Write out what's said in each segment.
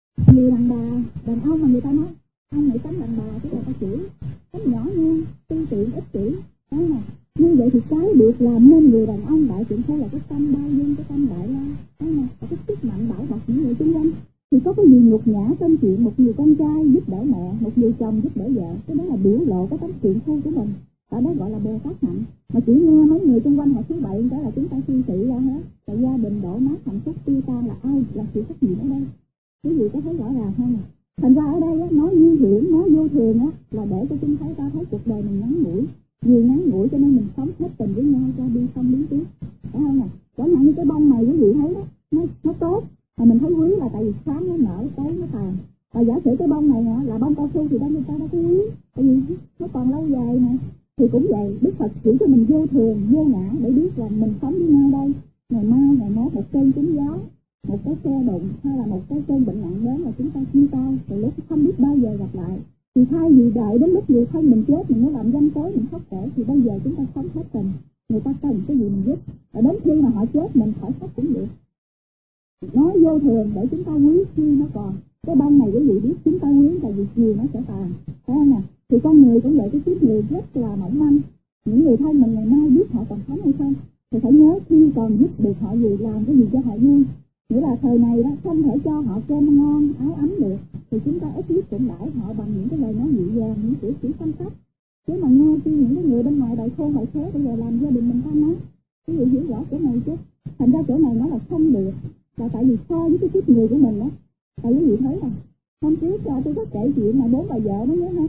Nhiều đàn ông mà người ta nói ông này sống đàn bà, tức là ta chửi sống nhỏ nhen, tư tiện, ích kỷ, thấy nè. Như vậy thì cái được làm nên người đàn ông đại trượng phu là cái tâm bao dung, cái tâm đại la, thấy nè, và cái sức mạnh bảo bọc những người xung quanh. Thì có cái gì nhục nhã trong chuyện một người con trai giúp đỡ mẹ, một người chồng giúp đỡ vợ, cái đó là biểu lộ cái tấm trượng phu của mình. Ở đó gọi là bồ tát hạnh. Mà chỉ nghe mấy người xung quanh họ thứ bậy đó là chúng ta suy sĩ ra hết, và gia đình đổ nát, hạnh phúc tiêu tan, là ai là chịu trách nhiệm ở đây? Quý vị có thấy rõ ràng không? Thành ra ở đây á, nói nguy hiểm, nói vô thường á, là để cho chúng ta thấy cuộc đời mình ngắn ngủi, nhiều ngắn ngủi, cho nên mình sống hết tình với nhau, cho đi không biến tiếc, phải không nè? Chẳng hạn như cái bông này quý vị thấy đó, nó tốt, mà mình thấy quý là tại vì sáng nó nở, tối nó tàn. Và giả sử cái bông này là bông cao su thì người ta đâu có quý, tại vì nó còn lâu dài nè. Thì cũng vậy, Đức Phật chỉ cho mình vô thường, vô ngã để biết là mình sống với nhau đây. Ngày mai, ngày mốt một cơn trúng gió, một cái xe đụng hay là một cái cơn bệnh nặng đến là chúng ta chia tay, từ lúc không biết bao giờ gặp lại. Thì thay vì đợi đến lúc người thân mình chết mình mới làm danh tối mình khóc kể, thì bây giờ chúng ta sống hết tình. Người ta cần cái gì mình giúp, và đến khi mà họ chết mình khỏi khóc cũng được. Nói vô thường để chúng ta quý khi nó còn. Cái bông này quý vị biết chúng ta quý là vì chiều nó sẽ tàn, phải không nè? Thì con người cũng vậy, cái kiếp người rất là mỏng manh. Những người thân mình ngày mai biết họ còn sống hay không, thì phải nhớ khi còn giúp được họ gì, làm cái gì cho họ vui. Nghĩa là thời này đó không thể cho họ cơm ngon áo ấm được, thì chúng ta ít nhất cũng đãi họ bằng những cái lời nói dịu dàng, những cử chỉ chăm sóc. Chứ mà nghe khi những cái người bên ngoài đại khôn đại thế bây giờ làm gia đình mình tan nát, cái gì hiểu rõ chỗ này chứ. Thành ra chỗ này nó là không được, là tại vì so với cái kiếp người của mình đó. Tại quý vị thấy là hôm trước là tôi có kể chuyện mà bố bà vợ nó nhớ không?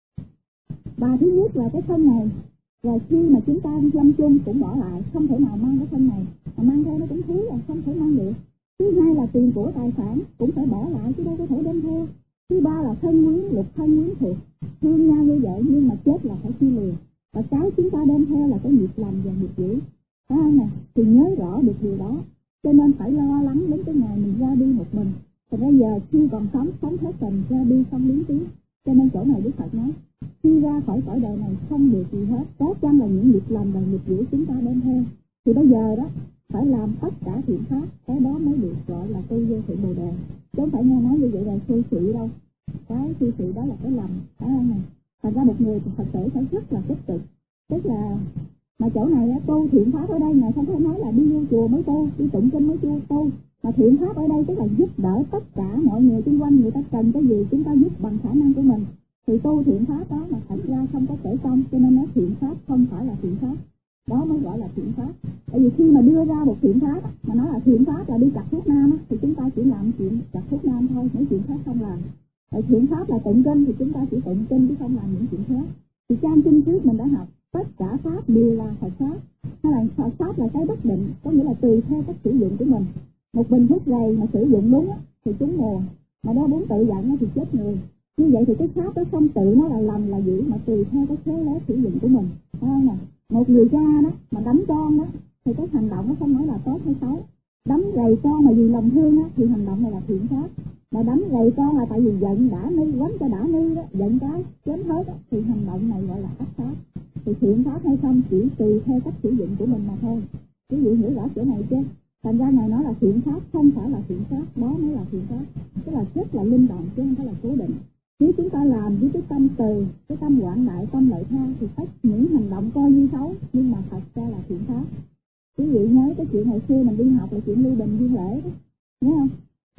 Bà thứ nhất là cái thân này, rồi khi mà chúng ta lâm chung cũng bỏ lại, không thể nào mang cái thân này, mà mang theo nó cũng thúi là không thể mang được. Thứ hai là tiền của tài sản cũng phải bỏ lại chứ đâu có thể đem theo. Thứ ba là thân quyến, lục thân quyến thuộc, thương nhau như vậy nhưng mà chết là phải chia lìa. Và cái chúng ta đem theo là cái nghiệp lành và nghiệp dữ, phải không nè? Thì nhớ rõ được điều đó, cho nên phải lo lắng đến cái ngày mình ra đi một mình. Thì bây giờ khi còn sống hết tình, ra đi không luyến tiếc. Cho nên chỗ này Đức Phật nói, khi ra khỏi cõi đời này không được gì hết, có chăng là những nghiệp lành và nghiệp dữ chúng ta đem theo. Thì bây giờ đó phải làm tất cả thiện pháp, cái đó mới được gọi là tu vô thượng bồ đề. Chứ không phải nghe nói như vậy là suy sĩ đâu. Cái suy sĩ đó là cái lầm, phải không này? Thành ra một người Phật tử phải rất là tích cực, tức là mà chỗ này á, tu thiện pháp ở đây này không phải nói là đi vô chùa mới tu, đi tụng kinh mới tu, mà thiện pháp ở đây tức là giúp đỡ tất cả mọi người xung quanh, người ta cần cái gì chúng ta giúp bằng khả năng của mình. Thì tu thiện pháp đó mà thành ra không có kể công, cho nên nói thiện pháp không phải là thiện pháp, đó mới gọi là thiện pháp. Tại vì khi mà đưa ra một thiện pháp mà nói là thiện pháp là đi chặt thuốc nam á, thì chúng ta chỉ làm chuyện chặt thuốc nam thôi, mấy chuyện khác không làm. Rồi thiện pháp là tụng kinh thì chúng ta chỉ tụng kinh chứ không làm những chuyện khác. Thì trang kinh trước mình đã học tất cả pháp đều là Phật pháp, hay là Phật pháp là cái bất định, có nghĩa là tùy theo cách sử dụng của mình. Một bình thuốc gầy mà sử dụng đúng á, thì trúng mùa, mà nó muốn tự giận thì chết người. Như vậy thì cái pháp đó không tự nó là lành là dữ, mà tùy theo cái thế lẽ sử dụng của mình, phải không nè? Một người cha đó mà đánh con đó thì cái hành động nó không nói là tốt hay xấu. Đánh gầy con mà vì lòng thương á thì hành động này là thiện pháp. Mà đánh gầy con là tại vì giận đã ni, quánh cho đã ni đó, giận cái chém hết đó, thì hành động này gọi là ác pháp. Thì thiện pháp hay không chỉ tùy theo cách sử dụng của mình mà thôi. Quý vị hiểu rõ chỗ này chứ? Thành ra Ngài nói là thiện pháp không phải là thiện pháp, đó mới là thiện pháp. Tức là rất là linh động chứ không phải là cố định. Nếu chúng ta làm với cái tâm từ, cái tâm quảng đại, tâm lợi tha thì tất những hành động coi như xấu nhưng mà thật ra là thiện pháp. Quý vị nhớ cái chuyện hồi xưa mình đi học là chuyện Lưu Bình Duyên Lễ đó, nhớ không?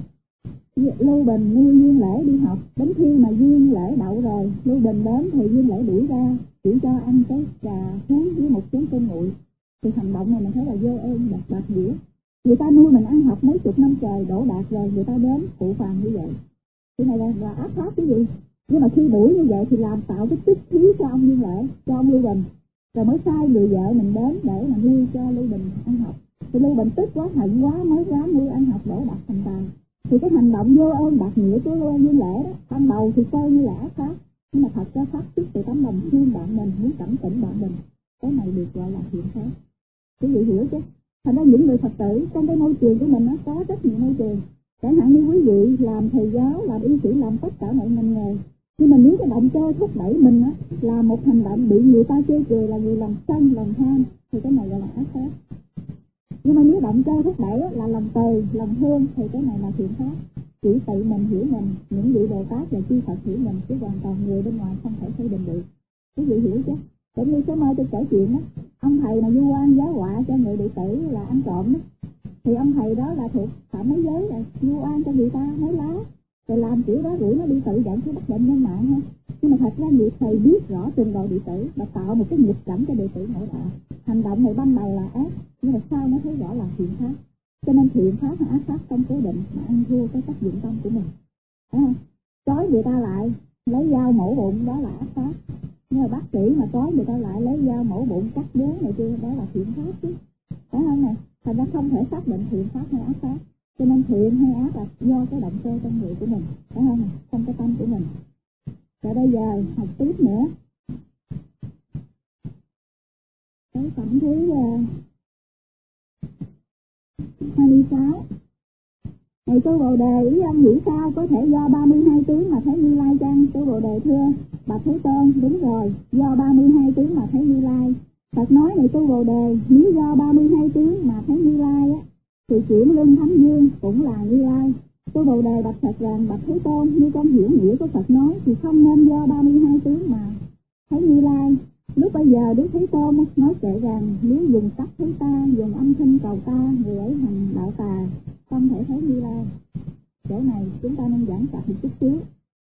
Lưu Bình nuôi Duyên Lễ đi học, đến khi mà Duyên Lễ đậu rồi, Lưu Bình đến thì Duyên Lễ đuổi ra, chỉ cho ăn cái trà thúi với một chén cơm nguội. Thì hành động này mình thấy là vô ơn bạc nghĩa. Người ta nuôi mình ăn học mấy chục năm trời đổ đạt rồi, người ta đến phụ phàng như vậy. Cái này là ác pháp cái gì? Nhưng mà khi đuổi như vậy thì làm tạo cái tức khí cho ông Duyên Lễ, cho ông Lưu Bình, rồi mới sai người vợ mình đến để mà nuôi cho Lưu Bình ăn học. Thì Lưu Bình tức quá, hận quá mới dám nuôi ăn học đổ đạt thành tài. Thì cái hành động vô ơn bạc nghĩa của Duyên Lễ đó, ban đầu thì coi như là ác pháp, nhưng mà thật ra pháp xuất từ tấm lòng thương bạn mình, muốn cảnh tỉnh bạn mình, cái này được gọi là thiện pháp. Quý vị hiểu chứ? Thành ra những người Phật tử trong cái môi trường của mình nó có rất nhiều môi trường. Chẳng hạn như quý vị làm thầy giáo, làm y sĩ, làm tất cả mọi ngành nghề, nhưng mà nếu cái động cơ thúc đẩy mình á là một hành động bị người ta chê cười, là người lòng sân, lòng tham, thì cái này gọi là ác pháp. Nhưng mà nếu động cơ thúc đẩy là lòng từ, lòng thương thì cái này là thiện pháp. chỉ tự mình hiểu mình, những vị Bồ Tát và chư Phật hiểu mình, chứ hoàn toàn người bên ngoài không thể phê bình được. Quý vị hiểu chứ? Giống như số mai tôi kể chuyện đó, ông thầy mà vu oan giáo họa cho người đệ tử là ăn trộm đó, thì ông thầy đó là thuộc phạm mấy giới rồi, vu oan cho người ta mấy lá, rồi làm kiểu đó gửi nó đi tự dẫn cái bất bệnh nhân mạng ha. Nhưng mà thật ra vị thầy biết rõ trình độ đệ tử và tạo một cái nghịch cảnh cho đệ tử ngộ đạo. Hành động này ban đầu là ác, nhưng mà sau nó thấy rõ là thiện pháp. Cho nên thiện pháp và ác pháp không cố định mà ăn thua cái tác dụng tâm của mình. Thấy không? Trói người ta lại, lấy dao mổ bụng đó là ác pháp. Nhưng mà bác sĩ mà trói người ta lại lấy dao mổ bụng cắt búa này kia đó là thiện pháp chứ. Phải không nè? Thành ra không thể xác định thiện pháp hay ác pháp. Cho nên thiện hay ác là do cái động cơ trong người của mình. Phải không nè? Trong cái tâm của mình. Rồi bây giờ học tiếp nữa. Cái phẩm thứ 26. Này tôi Bồ Đề, ý ông nghĩ sao, có thể do 32 tướng mà thấy Như Lai chăng? Tôi Bồ Đề thưa bạch Thế Tôn, đúng rồi, do 32 tướng mà thấy Như Lai. Phật nói này tôi Bồ Đề, nếu do 32 tướng mà thấy Như Lai á, thì chuyển luân thánh dương cũng là Như Lai. Tôi Bồ Đề bạch Phật rằng bạch Thế Tôn, như con hiểu nghĩa của Phật nói thì không nên do 32 tướng mà thấy Như Lai. Lúc bây giờ Đức Thế Tôn nói kể rằng nếu dùng sắc thấy ta, dùng âm thanh cầu ta, người ấy hành đạo tà, không thể thấy Như Lai. Chỗ này chúng ta nên giảng sạch một chút xíu,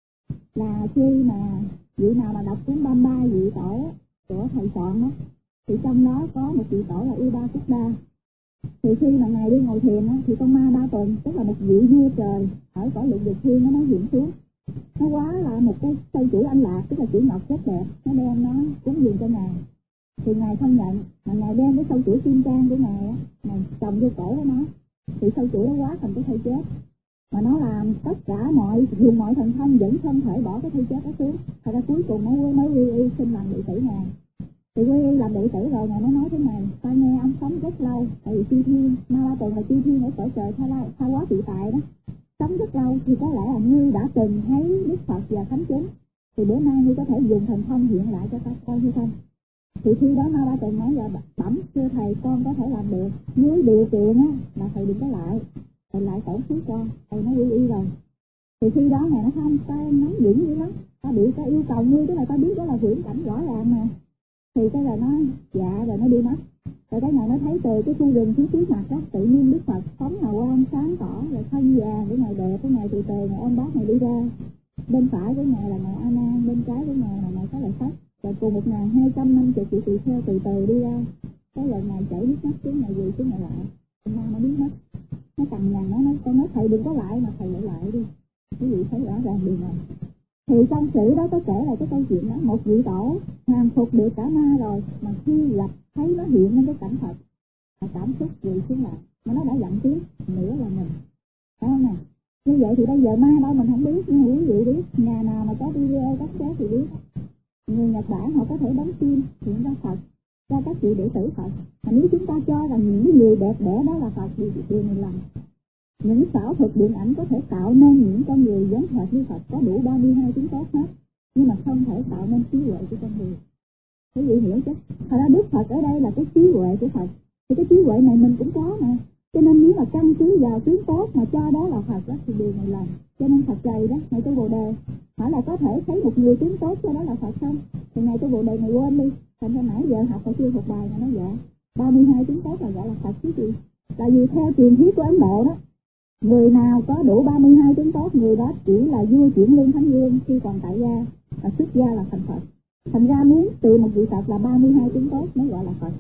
là khi mà vị nào mà đọc cuốn 33 vị tổ của thầy chọn đó, thì trong đó có một vị tổ là Upa. Thì khi mà ngài đi ngồi thiền á, thì con ma Ba Tuần, tức là một vị vua trời ở cõi lục dục thiên, nó hiện xuống. Nó quá là một cái sâu chuỗi anh lạc, tức là chữ ngọc rất đẹp, nó đem nó cúng dường cho ngài. Thì ngài không nhận, mà ngài đem cái sâu chuỗi kim cang của ngài á, ngài trồng vô cổ của nó, thì sâu chuỗi nó quá thành cái thây chết. Mà nó làm tất cả dùng mọi thần thông vẫn không thể bỏ cái thây chết đó xuống. Thật ra cuối cùng nó mới quy y xin làm đệ tử ngài. Thì quy y làm đệ tử rồi ngài mới nói thế này: ta nghe ông sống rất lâu, tại vì chư thiên, Ma La Tuần là chư thiên ở cõi trời tha hóa tự tại đó, sống rất lâu, thì có lẽ là ngươi đã từng thấy Đức Phật và Thánh Chúng, thì bữa nay ngươi có thể dùng thần thông hiện lại cho ta coi hay không? Thì khi đó Ma La Tuần nói là bẩm thưa thầy, con có thể làm được, dưới điều kiện á là thầy đừng có lại, thầy lại tổn phí con, thầy nói quy y rồi. Thì khi đó ngài nói không, ta nắm vững dữ lắm, ta bị ta yêu cầu ngươi, tức là ta biết đó là viễn cảnh rõ ràng mà. Thì cái là nó dạ rồi nó đi mất. Rồi cái ngày nó thấy từ cái khu rừng phía trước mặt đó, tự nhiên Đức Phật phóng hào quang sáng tỏ, rồi thân vàng của ngài đẹp, của ngài từ từ ngài ôm bát ngài đi ra. Bên phải của ngài là ngài A Nan, bên trái của ngài là ngài Xá Lợi Phất, rồi cùng 1250 vị tỳ kheo từ từ đi ra. Cái lần ngài chảy nước mắt xuống, ngài quỳ xuống ngài lại, hôm nay nó biến mất. Nó cằn nhằn nó nói, con nói thầy đừng có lại, mà thầy lại đi. Quý vị thấy rõ ràng điều này. Thì trong sử đó có kể lại cái câu chuyện đó, một vị tổ hàng phục được cả ma rồi, mà khi gặp thấy nó hiện lên cái cảnh thật, là cảm xúc quỳ xuống lại, mà nó đã giận tiếng nữa là mình, phải không nè? Như vậy thì bây giờ ma đâu mình không biết, nhưng mà quý vị biết, nhà nào mà có video cắt xé thì biết. Người Nhật Bản họ có thể đóng phim hiện ra Phật, ra các vị đệ tử Phật. Mà nếu chúng ta cho rằng những người đẹp đẽ đó là Phật thì điều này lầm. Những xảo thuật điện ảnh có thể tạo nên những con người giống hệt như Phật, có đủ 32 tính tốt hết, nhưng mà không thể tạo nên trí huệ của con người. Quý vị hiểu chứ? Thật ra Đức Phật ở đây là cái trí huệ của Phật, thì cái trí huệ này mình cũng có mà. Cho nên nếu mà căn cứ vào tiếng tốt mà cho đó là Phật đó, thì điều này là. Cho nên Phật dạy đó, Ngài Tu Bồ Đề hỏi là có thể thấy một người tiếng tốt cho đó là Phật không? Thì Ngài Tu Bồ Đề Ngài quên đi. Thành ra nãy giờ học và chưa thuộc bài mà nói dạ 32 tiếng tốt là gọi là Phật chứ gì. Là vì theo truyền thuyết của Ấn Độ đó, người nào có đủ 32 tiếng tốt, người đó chỉ là vua chuyển luân thánh dương khi còn tại gia, và xuất gia là thành Phật. Thành ra muốn từ một vị Phật là 32 tiếng tốt mới gọi là Phật.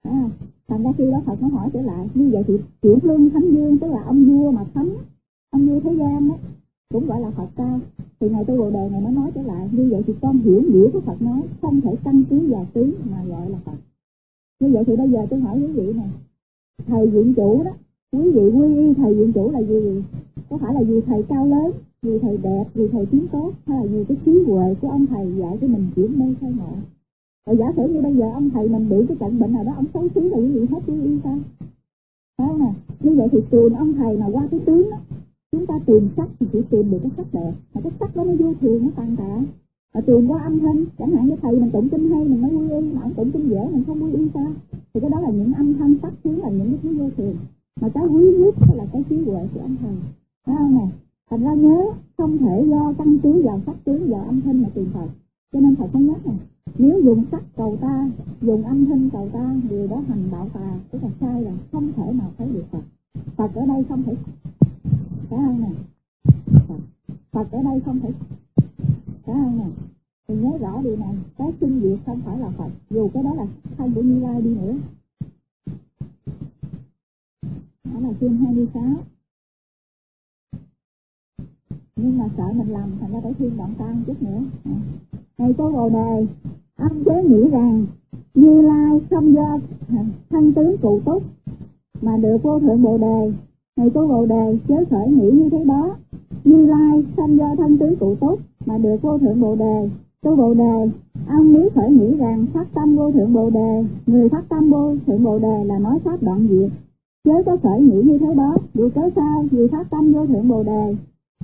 Thành ra khi đó Phật nó hỏi trở lại, như vậy thì chuyển luân thánh dương, tức là ông vua mà thánh, ông vua thế gian đó, cũng gọi là Phật sao? Thì Ngài Tu Bồ Đề này nó nói trở lại, như vậy thì con hiểu nghĩa của Phật nói, không thể căn cứ vào tướng mà gọi là Phật. Như vậy thì bây giờ tôi hỏi quý vị này, thầy viện chủ đó, quý vị quy y thầy viện chủ là gì? Có phải là vì thầy cao lớn, vì thầy đẹp, vì thầy tiếng tốt, hay là vì cái trí huệ của ông thầy dạy cho mình chuyển mê khai ngộ? Rồi giả sử như bây giờ ông thầy mình bị cái trận bệnh nào đó, ông xấu xí là quý vị hết quy y sao? Phải không nè? Như vậy thì tìm ông thầy mà qua cái tướng đó, chúng ta tìm sắc thì chỉ tìm được cái sắc đẹp, mà cái sắc đó nó vô thường, nó tàn tạ. Và tìm qua âm thanh, chẳng hạn như thầy mình tụng kinh hay mình mới quy y, mà ông tụng kinh dễ mình không quy y sao? Thì cái đó là những âm thanh sắc khí, là những cái thứ vô thường. Mà cái quý nhất là cái trí huệ của ông thầy, phải không nè? Thành ra nhớ không thể do căn cứ vào sắc tướng vào âm thanh mà tìm Phật. Cho nên Phật mới nhắc này, nếu dùng sắc cầu ta, dùng âm thanh cầu ta, người đó hành đạo tà, tức là sai rồi, không thể nào thấy được Phật. Phật ở đây không thể, phải không này? Phật ở đây không thể, phải không này? Thì nhớ rõ điều này, cái sinh diệt không phải là Phật, dù cái đó là thân của Như Lai đi nữa. Đó là chương 26. Nhưng mà sợ mình làm thành ra phải thêm đoạn tăng chút nữa. Này cô Bồ Đề, ông chế nghĩ rằng Như Lai không do thân tướng cụ túc mà được vô thượng Bồ Đề. Này cô Bồ Đề, chớ khởi nghĩ như thế đó. Như Lai không do thân tướng cụ túc mà được vô thượng Bồ Đề. Cô Bồ Đề, ông nếu khởi nghĩ rằng phát tâm vô thượng Bồ Đề, người phát tâm vô thượng Bồ Đề là nói pháp đoạn diệt, chớ có khởi nghĩ như thế đó. Vì cớ sao? Vì phát tâm vô thượng Bồ Đề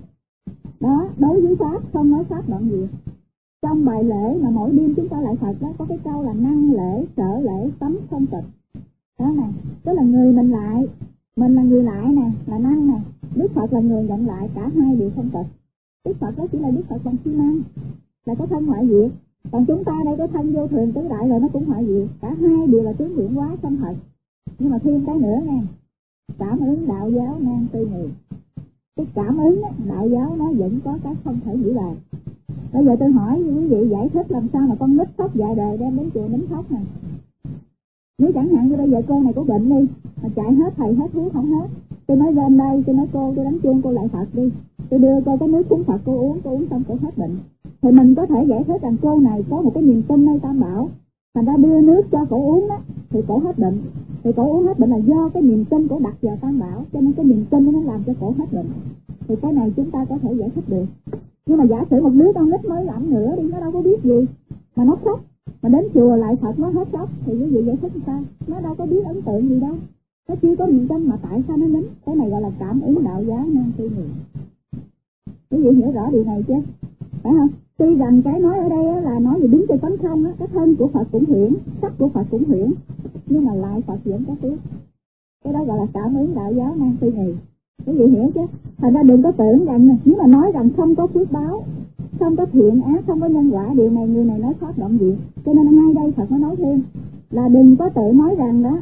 đó, đối với pháp không nói pháp đoạn diệt. Trong bài lễ mà mỗi đêm chúng ta lại Phật đó, có cái câu là năng lễ, sở lễ, tấm không tịch. Đó này, tức là người mình lại, mình là người lại nè, là năng nè, Đức Phật là người nhận lại, cả hai đều không tịch. Đức Phật đó chỉ là Đức Phật bằng xi măng, là cái thân hoại diệt. Còn chúng ta đây cái thân vô thường tứ đại rồi nó cũng hoại diệt. Cả hai đều là tướng chuyển hóa không thật. Nhưng mà thêm cái nữa nha, cảm ứng đạo giáo nan tư nghị. Cái cảm ứng đó, đạo giáo nó vẫn có cái không thể nghĩ bàn. Bây giờ tôi hỏi quý vị giải thích làm sao mà con nít khóc dạ đời đem đến chùa nín khóc nè. Nếu chẳng hạn như bây giờ cô này có bệnh đi, mà chạy hết thầy hết thuốc không hết, tôi nói lên đây, tôi nói cô, tôi đánh chuông cô lại Phật đi, tôi đưa cô cái nước cúng Phật cô uống xong cô hết bệnh. Thì mình có thể giải thích rằng cô này có một cái niềm tin nơi Tam Bảo, thành ra đưa nước cho cổ uống đó, thì cổ hết bệnh. Thì cổ uống hết bệnh là do cái niềm tin cổ đặt vào Tam Bảo, cho nên cái niềm tin nó làm cho cổ hết bệnh. Thì cái này chúng ta có thể giải thích được. Nhưng mà giả sử một đứa con nít mới ẩm nữa đi, nó đâu có biết gì, mà nó khóc, mà đến chùa lại Phật nó hết khóc, thì quý vị giải thích sao? Nó đâu có biết ấn tượng gì đâu, nó chưa có niềm tin mà tại sao nó nín? Cái này gọi là cảm ứng đạo giáo nên tư nghị. Quý vị hiểu rõ điều này chứ? Phải không? Tuy rằng cái nói ở đây là nói về đứng trên tấm không á, cái thân của Phật cũng huyễn, sắc của Phật cũng huyễn, nhưng mà lại Phật vẫn có phước. Cái đó gọi là cảm ứng đạo giáo nên tư nghị. Quý vị hiểu chứ? Thành ra đừng có tưởng rằng nếu mà nói rằng không có phước báo, không có thiện ác, không có nhân quả, điều này người này nói pháp động diệt. Cho nên ngay đây Phật mới nói thêm là đừng có tự nói rằng đó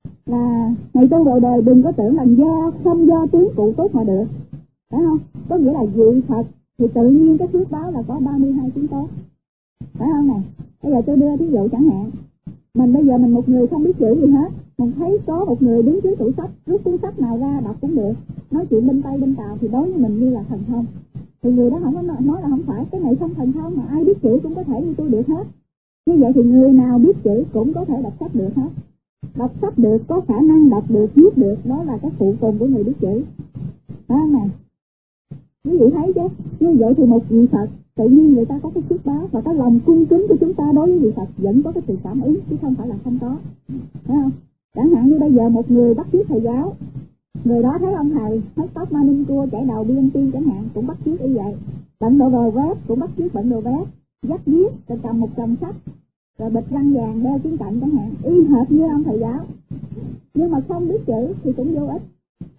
là này tu Bồ Đề, đừng có tưởng là không do tướng cụ túc mà được, phải không? Có nghĩa là vị Phật thì tự nhiên cái phước báo là có 32 tướng tốt, phải không này? Bây giờ tôi đưa ví dụ chẳng hạn, mình bây giờ mình một người không biết chữ gì hết, mình thấy có một người đứng dưới tủ sách, rút cuốn sách nào ra đọc cũng được, nói chuyện bên Tây bên Tàu, thì đối với mình như là thần thông. Thì người đó không có nói là không phải, cái này không thần thông, mà ai biết chữ cũng có thể như tôi được hết. Như vậy thì người nào biết chữ cũng có thể đọc sách được hết. Đọc sách được, có khả năng đọc được, viết được, đó là cái phụ tùng của người biết chữ. Phải không này? Quý vị thấy chứ? Như vậy thì một vị Phật tự nhiên người ta có cái phước báo, và cái lòng cung kính của chúng ta đối với vị Phật vẫn có cái sự cảm ứng, chứ không phải là không có. Phải không? Chẳng hạn như bây giờ một người bắt chước thầy giáo, người đó thấy ông thầy hớt tóc ma ninh cua chảy đầu BNT chẳng hạn, cũng bắt chước y vậy. Bận đồ vest cũng bắt chước bận đồ vest, dắt viết rồi cầm một chồng sách, rồi bịch răng vàng đeo kiếm cạnh chẳng hạn, y hệt như ông thầy giáo. Nhưng mà không biết chữ thì cũng vô ích.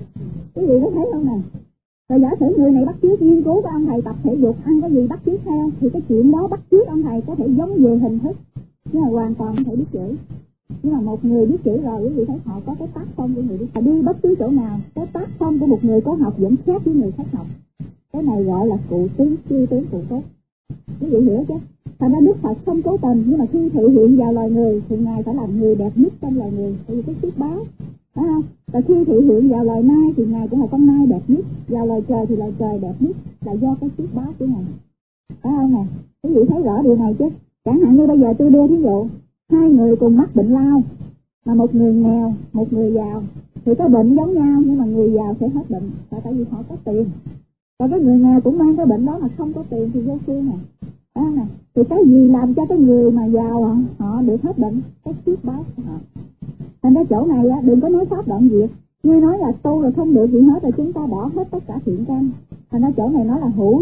Quý vị có thấy không nè? Rồi giả sử người này bắt chước nghiên cứu của ông thầy, tập thể dục, ăn cái gì bắt chước theo, thì cái chuyện đó bắt chước ông thầy có thể giống về hình thức, nhưng mà hoàn toàn không thể biết chữ. Nhưng mà một người biết chữ rồi, quý vị thấy họ có cái tác phong của người biết. Đi bất cứ chỗ nào, cái tác phong của một người có học vẫn khác với người khác học. Cái này gọi là cụ tướng, chư tướng cụ tốt. Quý vị hiểu chứ? Thành ra Đức Phật không cố tình, nhưng mà khi thể hiện vào loài người thì Ngài phải làm người đẹp nhất trong loài người, tại vì cái phước báo, phải không? Và khi thể hiện vào loài nai thì Ngài cũng là con nai đẹp nhất, vào loài trời thì loài trời đẹp nhất, là do cái phước báo của Ngài. Phải không nè? Quý vị thấy rõ điều này chứ? Chẳng hạn như bây giờ tôi đưa ví dụ, hai người cùng mắc bệnh lao, mà một người nghèo, một người giàu, thì cái bệnh giống nhau, nhưng mà người giàu sẽ hết bệnh, tại vì họ có tiền. Còn cái người nghèo cũng mang cái bệnh đó mà không có tiền thì vô phương này. Đó này, thì cái gì làm cho cái người mà giàu họ được hết bệnh? Cái phước báo của họ. Thành ra chỗ này đừng có nói pháp đoạn diệt, như nói là tu là không được gì hết, rồi chúng ta bỏ hết tất cả thiện căn. Thành ra chỗ này nói là hữu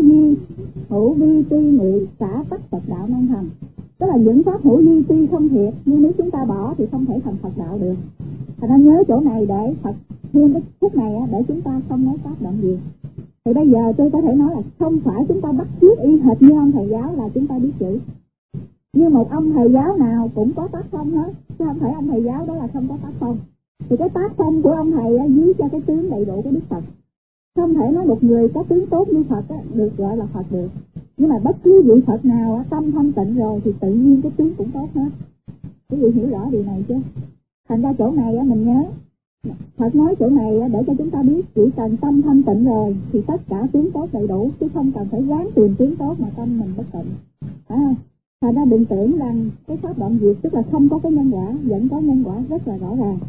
vi tuy nghị xả tất Phật đạo năng thành. Tức là những pháp hữu vi tuy không thiệt, nhưng nếu chúng ta bỏ thì không thể thành Phật đạo được. Thành ra nhớ chỗ này để Phật thêm cái phút này để chúng ta không nói pháp đoạn diệt. Thì bây giờ tôi có thể nói là không phải chúng ta bắt chước y hệt như ông thầy giáo là chúng ta biết chữ. Như một ông thầy giáo nào cũng có tác phong hết, chứ không phải ông thầy giáo đó là không có tác phong. Thì cái tác phong của ông thầy dưới cho cái tướng đầy đủ của Đức Phật. Không thể nói một người có tướng tốt như Phật được gọi là Phật được. Nhưng mà bất cứ vị Phật nào tâm thanh tịnh rồi thì tự nhiên cái tướng cũng tốt hết. Quý vị hiểu rõ điều này chứ? Thành ra chỗ này mình nhớ, Phật nói chỗ này để cho chúng ta biết chỉ cần tâm thanh tịnh rồi thì tất cả tướng tốt đầy đủ, chứ không cần phải ráng tìm tướng tốt mà tâm mình bất tịnh. Thành ra đừng tưởng rằng cái pháp đoạn diệt tức là không có cái nhân quả, vẫn có nhân quả rất là rõ ràng.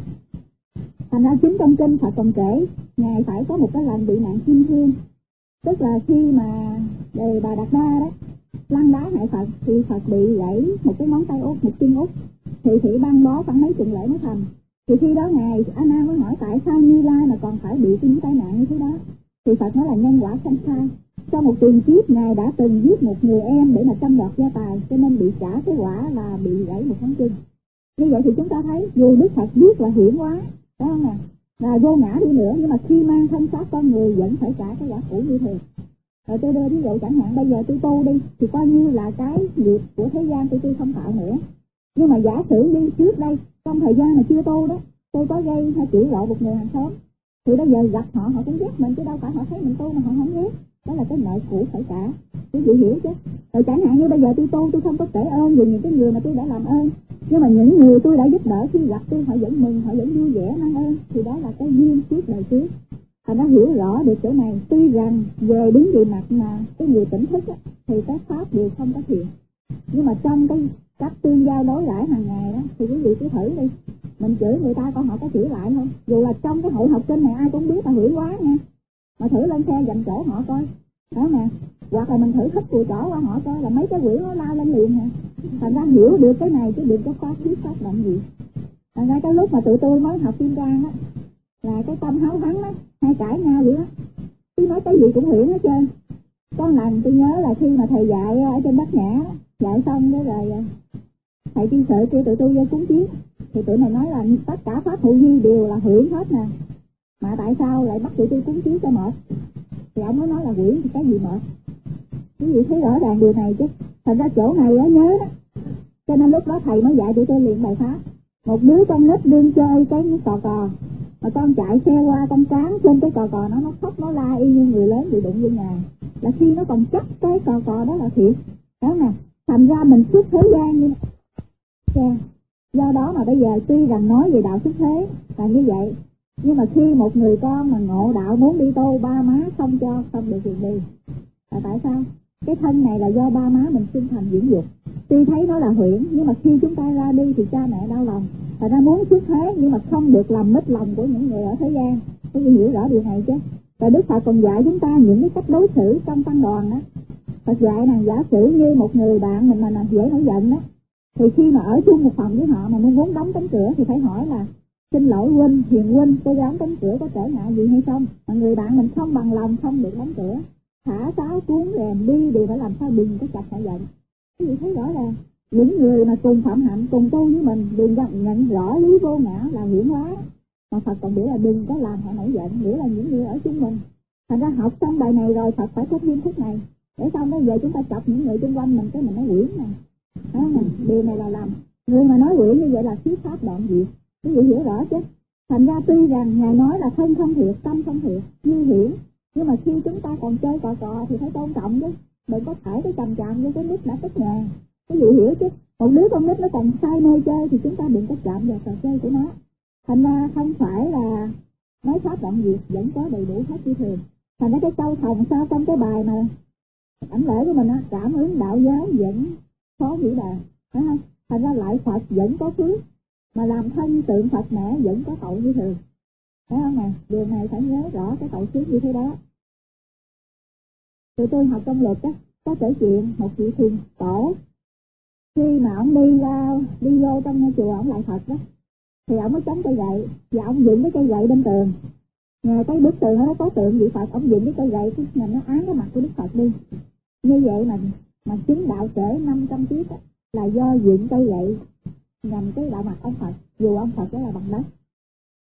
Thành ra chính trong kinh Phật còn kể Ngài phải có một cái lần bị nạn kim thương. Tức là khi mà Đề Bà Đạt Đa đó lăn đá hại Phật thì Phật bị gãy một cái ngón tay út, một chân út, thì băng bó khoảng mấy chừng lễ mới thành. Thì khi đó Ngài A Nan mới hỏi tại sao Như Lai mà còn phải bị những tai nạn như thế đó. Thì Phật nói là nhân quả không sai. Trong một tiền kiếp Ngài đã từng giết một người em để mà tranh đoạt gia tài, cho nên bị trả cái quả là bị gãy một ngón chân. Như vậy thì chúng ta thấy dù Đức Phật biết là hiển hóa, phải không nè, là vô ngã đi nữa, nhưng mà khi mang thân xác con người vẫn phải trả cái quả cũ như thường. Rồi tôi đưa ví dụ chẳng hạn bây giờ tôi tu đi thì coi như là cái nghiệp của thế gian tôi không tạo nữa. Nhưng mà giả sử như trước đây trong thời gian mà chưa tu đó, tôi có gây hay chửi lộ một người hàng xóm, thì bây giờ gặp họ cũng ghét mình, chứ đâu phải họ thấy mình tu mà họ không ghét. Đó là cái nợ cũ phải trả, quý vị hiểu chứ? Rồi chẳng hạn như bây giờ tôi tu, tôi không có kể ơn về những cái người mà tôi đã làm ơn, nhưng mà những người tôi đã giúp đỡ khi gặp tôi họ vẫn mừng, họ vẫn vui vẻ mang ơn, thì đó là cái duyên trước đời trước. Thành ra hiểu rõ được chỗ này. Tuy rằng về đứng về mặt mà cái người tỉnh thức thì cái pháp đều không có thiện, nhưng mà trong cái cách tương giao đối đãi hàng ngày đó thì quý vị cứ thử đi, mình chửi người ta coi họ có chửi lại không. Dù là trong cái hội học kinh này ai cũng biết là hủy quá nha, mà thử lên xe dành chỗ họ coi đó nè, hoặc là mình thử khích cùi trỏ qua họ coi là mấy cái quỷ nó lao lên liền hả. Thành ra hiểu được cái này chứ đừng có quá thuyết pháp động gì. Thành ra cái lúc mà tụi tôi mới học Kim Cang á là cái tâm háo thắng đó, hay cãi nhau vậy đó, tôi nói cái gì cũng huyễn hết trơn. Có lần tôi nhớ là khi mà thầy dạy ở trên Bát Nhã dạy xong đó rồi thầy chuyên sự kêu tụi tôi vô cúng kiến, thì tụi này nói là tất cả pháp hữu vi đều là huyễn hết nè, mà tại sao lại bắt tụi tôi cúng kiến cho mệt. Thì ông mới nói là huyễn thì cái gì mệt. Quý vị thấy rõ ràng điều này chứ. Thành ra chỗ này nhớ đó, cho nên lúc đó thầy mới dạy tụi tôi luyện bài pháp. Một đứa con nít đương chơi cái cò, mà con chạy xe qua con cán trên cái cò nó khóc nó la y như người lớn bị đụng vô nhà, là khi nó còn chấp cái cò đó là thiệt đó nè. Thành ra mình xuất thế gian như do đó mà bây giờ tuy rằng nói về đạo xuất thế là như vậy, nhưng mà khi một người con mà ngộ đạo muốn đi tu, ba má không cho, không được quyền đi. Là tại sao? Cái thân này là do ba má mình sinh thành dưỡng dục, tuy thấy nó là huyễn, nhưng mà khi chúng ta ra đi thì cha mẹ đau lòng, và ra muốn xuất thế nhưng mà không được làm mít lòng của những người ở thế gian. Quý vị hiểu rõ điều này chứ? Và Đức Phật còn dạy chúng ta những cái cách đối xử trong tăng đoàn đó. Phật dạy là giả sử như một người bạn mình mà dễ nổi giận đó, thì khi mà ở chung một phòng với họ mà muốn đóng cánh cửa thì phải hỏi là xin lỗi huynh, hiền huynh, tôi đóng cánh cửa có trở ngại gì hay không. Mà người bạn mình không bằng lòng không được đóng cửa, thả sáo cuốn rèm đi thì phải làm sao đừng có chọc họ giận. Quý vị thấy rõ ràng những người mà cùng phạm hạnh cùng tu với mình đừng nhận rõ lý vô ngã là hiển hóa, mà Phật còn biểu là đừng có làm họ nổi giận, nghĩa là những người ở chung mình. Thành ra học xong bài này rồi Phật phải có thêm phút này, để xong đó giờ chúng ta chọc những người xung quanh mình cái mình nói quyển này đó nè, điều này là làm người mà nói quyển như vậy là thuyết pháp đoạn diệt. Quý vị hiểu rõ chứ? Thành ra tuy rằng Ngài nói là thân không thiệt, tâm không thiệt, như hiển, nhưng mà khi chúng ta còn chơi cò thì phải tôn trọng chứ, đừng có thải cái chằm chạm với cái nít đã tức nhà. Quý vị hiểu chứ? Một đứa con nít nó còn say mê chơi thì chúng ta đừng có chạm vào trò chơi của nó. Thành ra không phải là nói pháp đoạn diệt, vẫn có đầy đủ hết như thường. Thành ra cái câu thòng sao trong cái bài mà ảnh lễ của mình cảm ứng đạo giáo vẫn khó vĩ đại, phải không? Thành ra lại Phật vẫn có phước, mà làm thân tượng Phật mẹ vẫn có tội như thường, phải không nè? Điều này phải nhớ rõ cái tội phước như thế đó. Tụi tôi học trong luật có kể chuyện một vị thiền tổ, khi mà ông đi vô trong chùa ông lại Phật đó, thì ông mới chống cây gậy, và ông dựng cái cây gậy bên tường. Nghe cái bức tường nó có tượng vị Phật, ông dựng cái cây gậy cái nó án cái mặt của Đức Phật đi. Như vậy mà chứng đạo trễ 500 kiếp là do dựng cây gậy nhằm cái đạo mặt ông Phật, dù ông Phật đó là bằng đất.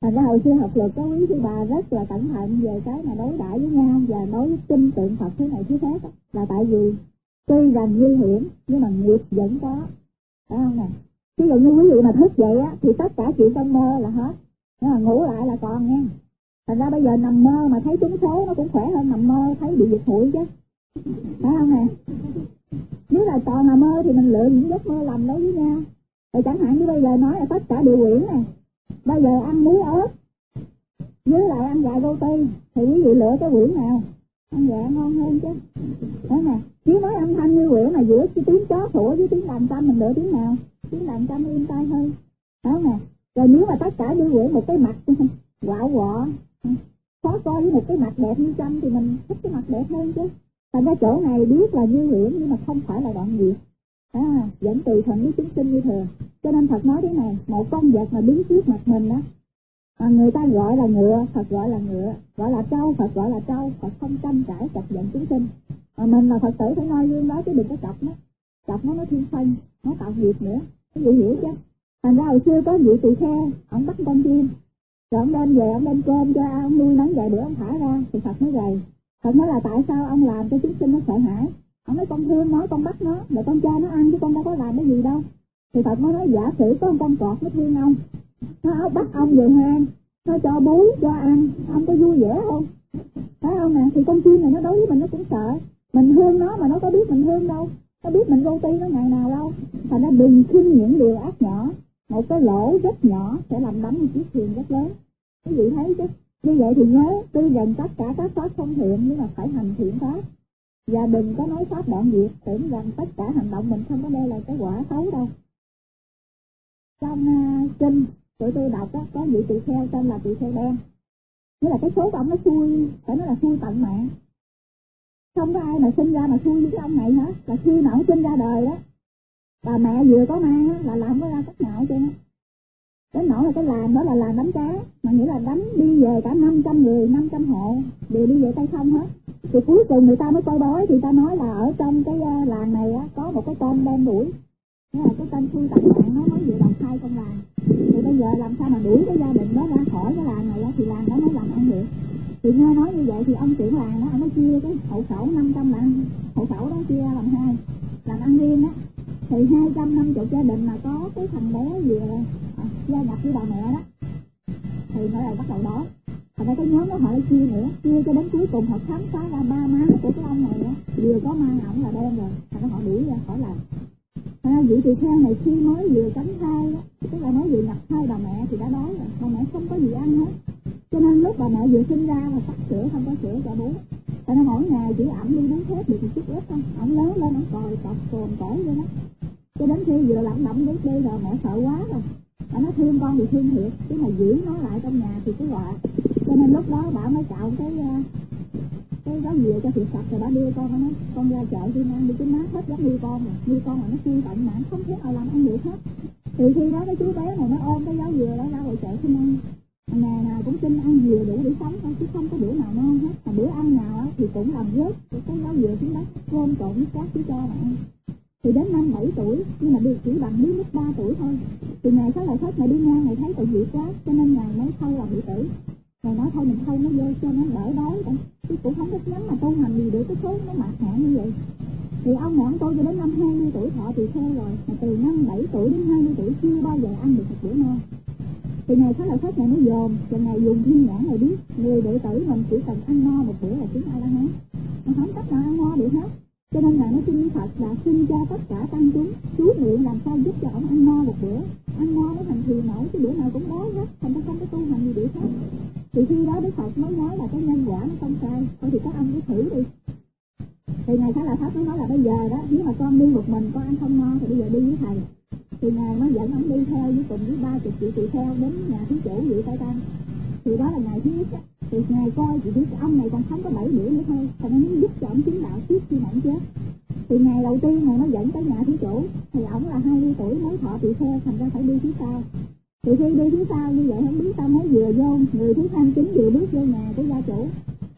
Thành ra hồi xưa học luật có quý sư bà rất là cẩn thận về cái mà đối đãi với nhau và đối với tin tượng Phật thế này thế khác, là tại vì tuy rằng nguy hiểm nhưng mà nghiệp vẫn có, phải không nè? Ví dụ như quý vị mà thức dậy á thì tất cả chuyện trong mơ là hết, nhưng mà ngủ lại là còn nha. Thành ra bây giờ nằm mơ mà thấy trúng số nó cũng khỏe hơn nằm mơ thấy bị giật hụi chứ, phải không nè? Nếu là toàn là mơ thì mình lựa những giấc mơ lầm đối với nhau. Rồi chẳng hạn như bây giờ nói là tất cả đều quyển này, bây giờ ăn muối ớt với lại ăn gà roti thì quý vị lựa cái quyển nào? Ăn gà ngon hơn chứ, phải nè? Chứ nói âm thanh như quyển mà giữa cái tiếng chó sủa với tiếng đàn tranh mình lựa tiếng nào? Tiếng đàn tranh im tai hơn, phải không nè? Rồi nếu mà tất cả như quyển một cái mặt quạo quọ khó coi với một cái mặt đẹp như tranh thì mình thích cái mặt đẹp hơn chứ. Thành ra chỗ này biết là nguy hiểm nhưng mà không phải là đoạn diệt, vẫn tùy thuận với chúng sinh như thường. Cho nên Phật nói thế này, một con vật mà đứng trước mặt mình đó, mà người ta gọi là ngựa, Phật gọi là ngựa, gọi là trâu, Phật gọi là trâu. Phật không tranh cãi chọc giận chúng sinh. Mà mình là Phật tử phải noi gương đó chứ đừng có chọc nó thiên phân, nó tạo nghiệp nữa, cái gì hiểu chứ. Thành ra hồi xưa có vị tỳ kheo, ông bắt con chim, rồi ông đem về, ông đem cơm cho ông nuôi nấng vài bữa ông thả ra, thì Phật mới rầy. Phật nói là tại sao ông làm cho chúng sinh nó sợ hãi? Ông nói con thương nó, con bắt nó, để con cho nó ăn chứ con đâu có làm cái gì đâu. Thì Phật mới nói giả sử có con cọp nó thương ông, nó bắt ông về hang, nó cho bú, cho ăn, ông có vui vẻ không? Phải không nè? Thì con chim này nó đối với mình nó cũng sợ. Mình thương nó mà nó có biết mình thương đâu, nó biết mình vô ti nó ngày nào đâu. Thành ra đừng khinh những điều ác nhỏ, một cái lỗ rất nhỏ sẽ làm đắm một chiếc thuyền rất lớn. Quý vị thấy chứ? Như vậy thì nhớ, tuy rằng tất cả các pháp không thiện nhưng mà phải hành thiện pháp. Và đừng có nói pháp đoạn diệt, tưởng rằng tất cả hành động mình không có đem lại cái quả xấu đâu. Trong kinh tụi tôi đọc đó, có vị tỳ kheo tên là tỳ kheo đen. Nghĩa là cái số của ông nó xui, phải nói là xui tận mạng. Không có ai mà sinh ra mà xui với cái ông này hết. Là khi mà ông sinh ra đời đó, bà mẹ vừa có mang á, là làm có ra cách nào cho nó. Đến nỗi là cái làng đó là làng đánh cá, mà nghĩa là đánh đi về cả 500 người, 500 hộ, đều đi về Tây Không hết. Thì cuối cùng người ta mới coi bói, thì ta nói là ở trong cái làng này á, có một cái tên đen đuổi. Nghĩa là cái tên xui tận mạng nó nói về đầu thai trong làng. Thì bây giờ làm sao mà đuổi cái gia đình đó ra khỏi cái làng này á, thì làng đó mới làm ăn được. Thì nghe nói như vậy thì ông trưởng làng đó, ông mới chia cái hộ khẩu 500 làng, hộ khẩu đó chia làm hai, làm ăn riêng á. Thì 250 gia đình mà có cái thằng bé vừa gia nhập với bà mẹ đó, thì nó lại bắt đầu đói. Thành ra cái nhóm đó họ lại chia nữa, chia cho đến cuối cùng họ khám phá ra ba má của cái ông này á, vừa có mang ổng là đen rồi, thành ra họ đuổi ra khỏi làng. Vị tỳ kheo này khi mới vừa cánh thai á, tức là mới vừa nhập thai bà mẹ thì đã đói rồi, bà mẹ không có gì ăn hết. Cho nên lúc bà mẹ vừa sinh ra là tắt sữa, không có sữa cho bú. Cho nên mỗi ngày chỉ ẩm đi bú hết được một chút ít thôi, ổng lớn lên ổng còi cọc cồn cõi vậy đó. Cho đến khi vừa lẩm bẩm đến đây rồi mẹ sợ quá rồi, bà nói thương con thì thương thiệt, chứ mà giữ nó lại trong nhà thì cứ hoài. Cho nên lúc đó bà mới cạo cái gói dừa cho thiệt sạch rồi bà đưa con, nó nói con ra chợ đi ăn đi, chứ má hết dám nuôi con rồi, nuôi con mà nó suy tận mạng không thể nào làm ăn được hết. Thì khi đó cái chú bé này nó ôm cái gói dừa đó ra ngoài chợ xin ăn, ngày nào cũng xin ăn dừa đủ để sống thôi, chứ không có bữa nào ngon hết. Mà bữa ăn nào thì cũng làm vớt cái gói dừa xuống đất gom trộn với cát chứ cho mà ăn. Thì đến 5-7 tuổi, nhưng mà được chỉ bằng đứa lúc 3 tuổi thôi. Thì ngày Xá Lợi Phất này đi ngang này thấy tội nghiệp quá, cho nên ngài mới thâu làm đệ tử. Ngài nói thôi mình thâu nó vô cho nó đỡ đói thôi, chứ cũng không biết nhắm mà tu hành gì được cái số nó mạt hạn như vậy. Thì ông ngọn tôi cho đến năm 20 tuổi thọ tỳ kheo rồi, mà từ năm 7 tuổi đến 20 tuổi chưa bao giờ ăn được một bữa ngon. Thì ngày Xá Lợi Phất này mới dòm, và ngài dùng thiên nhãn này biết người đệ tử mình chỉ cần ăn no một bữa là chứng A La Hán, mà không cách nào ăn no được hết. Cho nên ngài nói xin Phật là xin cho tất cả tăng chúng chú nguyện làm sao giúp cho ông ăn no một bữa, ăn no mới thành thiền nổi, chứ bữa nào cũng đói hết, thành ra không có tu hành gì được hết. Thì khi đó Đức Phật mới nói là cái nhân quả nó không sai, thôi thì các ông cứ thử đi. Thì ngài Xá Lợi Phất mới nói là bây giờ đó, nếu mà con đi một mình con ăn không no thì bây giờ đi với thầy. Thì ngài mới dẫn ông đi theo với cùng với 30 triệu tỳ kheo đến nhà thí chủ vị Tây Tăng. Thì đó là ngày thứ nhất á. Thì ngài coi chỉ biết ông này còn không có 7 bữa nữa thôi, thành nên giúp cho ông chứng đạo trước khi mà ông chết. Thì ngày đầu tiên ngài mới dẫn tới nhà thí chủ, thì ổng là 20 tuổi mới thọ tỳ kheo, thành ra phải đi phía sau. Thì khi đi phía sau như vậy không biết sao mới vừa vô, người thứ 29 vừa bước vô nhà của gia chủ.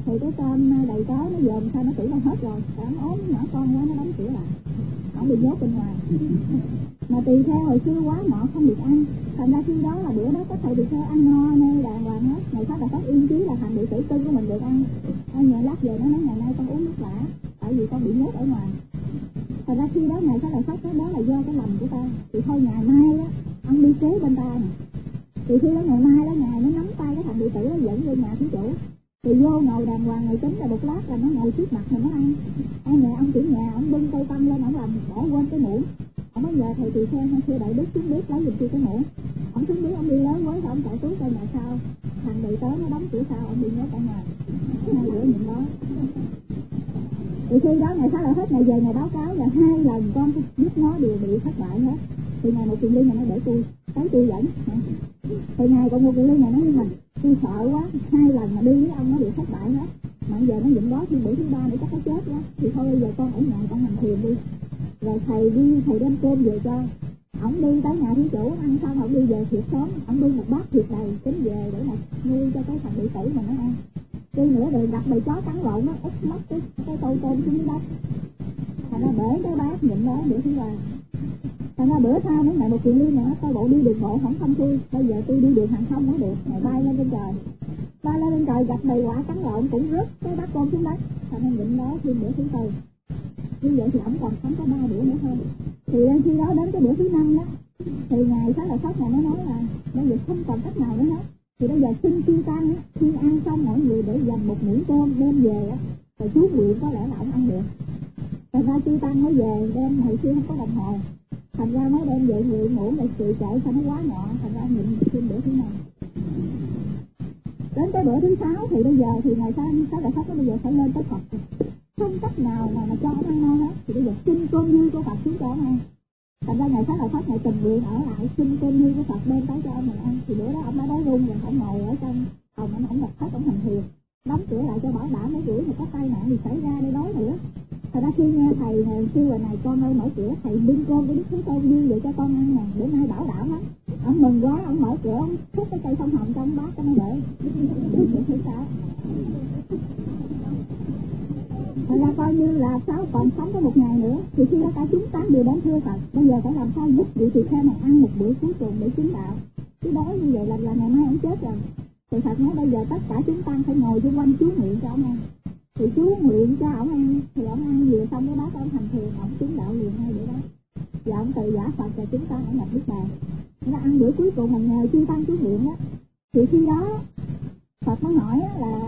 thì cái cơm đầy tới nó dòm sao nó tưởng là hết rồi, ông ốm nhỏ con quá nó đóng cửa lại, ông bị nhốt bên ngoài. Mà tùy theo hồi xưa quá ngọ không được ăn, thành ra khi đó là bữa đó có thầy tùy theo ăn no nê đàng hoàng hết. Ngày khác là phát yên chí là thành đệ tử cưng của mình được ăn. Nhờ lát về nó nói ngày nay con uống nước lã, tại vì con bị nhốt ở ngoài. Thành ra khi đó ngày khác là phát đó là do cái lầm của ta. Thì thôi ngày mai á ông đi kế bên ta nè, thì khi đó ngày mai đó ngày nó nắm tay cái thằng đệ tử nó dẫn vô nhà thí chủ, thì vô ngồi đàng hoàng ngày tính là một lát là nó ngồi trước mặt mình nó ăn. Nhà ông chủ nhà ông bưng cây tâm lên, ông làm bỏ quên cái muỗng. Ông nói giờ thầy tùy theo hay xưa đại đức xuống bếp lấy giùm tôi cái muỗng. Ông xuống bếp ông đi lớn với ông chạy túi coi nhà sau, thằng đệ tới nó đóng cửa sau, ông đi nhốt ở ngoài. Hai bữa nhịn đó. Thì khi đó ngày sau là hết ngày về ngày báo cáo là 2 lần con giúp nó đều bị thất bại hết. Thì ngày một chuyện đi mà nó để tôi tới tôi dẫn. Thì ngày còn một chuyện đi mà nó nhưng mà tôi sợ quá, 2 lần mà đi với ông nó bị thất bại hết. Mà giờ nó nhịn đó, thì bữa thứ 3 nữa chắc nó chết quá. Thì thôi bây giờ con ở nhà con hành thiền đi. Rồi thầy đem cơm về cho. Ông đi tới nhà thí chủ ăn xong ông đi về thiệt sớm, ông đi một bát thiệt đầy tính về để mà nuôi cho cái thằng đệ tử mà nó ăn. Đi nữa rồi gặp bầy chó cắn lộn nó úp mất cái tô tôm xuống dưới đất. Thành ra bể cái bát nhịn đó bữa thứ 3. Thành ra bữa sau mấy ngày một chuyện đi nữa coi bộ đi đường bộ không xong xuôi, bây giờ tôi đi đường hàng không mới được, ngày bay lên trên trời. Bay lên trời gặp bầy quả cắn lộn cũng rớt cái bát tôm xuống đất. Thành ra nhịn đó thêm bữa thứ 4. Như vậy thì ổng còn sống có 3 bữa nữa thôi. Thì khi đó đến cái bữa thứ 5 đó, thì ngày sáng là Pháp nó nói là bây giờ không còn cách nào nữa hết. Thì bây giờ xin chi tăng á, khi ăn xong mỗi người để dành một muỗng cơm đem về á, rồi chú nguyện có lẽ là ổng ăn được. Thành ra chi tăng mới về đem, hồi xưa không có đồng hồ, thành ra mới đem về nguyện muỗng để sự chạy sao nó quá ngọ, thành ra nhịn xin bữa thứ 5. Đến cái bữa thứ 6 thì bây giờ thì ngày sáng là Pháp nó bây giờ phải lên tới Phật rồi. Không cách nào mà cho ông ăn no hết, thì bây giờ xin cơm như của Phật xuống cho ông ăn. Thành ra ngày sáng là Pháp ngày tình nguyện ở lại xin cơm như của Phật đem tới cho ông mình ăn. Thì bữa đó ông đã đói run rồi, ông ngồi ở trong phòng ông gặp Pháp, ông hành thiền, đóng cửa lại cho bảo đảm mấy rủi mà có tai nạn thì xảy ra để đói nữa. Thật ra khi nghe thầy kêu là này con ơi mở cửa, thầy bưng cơm của Đức Thế Tôn như vậy cho con ăn nè, bữa nay bảo đảm lắm. Ông mừng quá, ông mở cửa, ông xúc cái cây thông hồng trong bát cho nó để. Thứ 6. Thật ra coi như là Sáu còn sống có một ngày nữa, thì khi đó cả 98 đều đến thưa Phật. Bây giờ phải làm sao giúp vị tỳ kheo này ăn một bữa cuối cùng để chứng đạo. Chứ đói như vậy là ngày mai ông chết rồi. Thì Phật nói bây giờ tất cả chúng ta phải ngồi xung quanh chú nguyện cho ông ăn. Thì chú nguyện cho ông ăn, thì ông ăn vừa xong cái bát ông thành thiền, ông chứng đạo liền ngay bữa đó. Và ông từ giả Phật rồi chúng ta ở nhập Niết Bàn. Nó ăn bữa cuối cùng mình nhờ chư tăng chú nguyện đó. Thì khi đó Phật mới hỏi là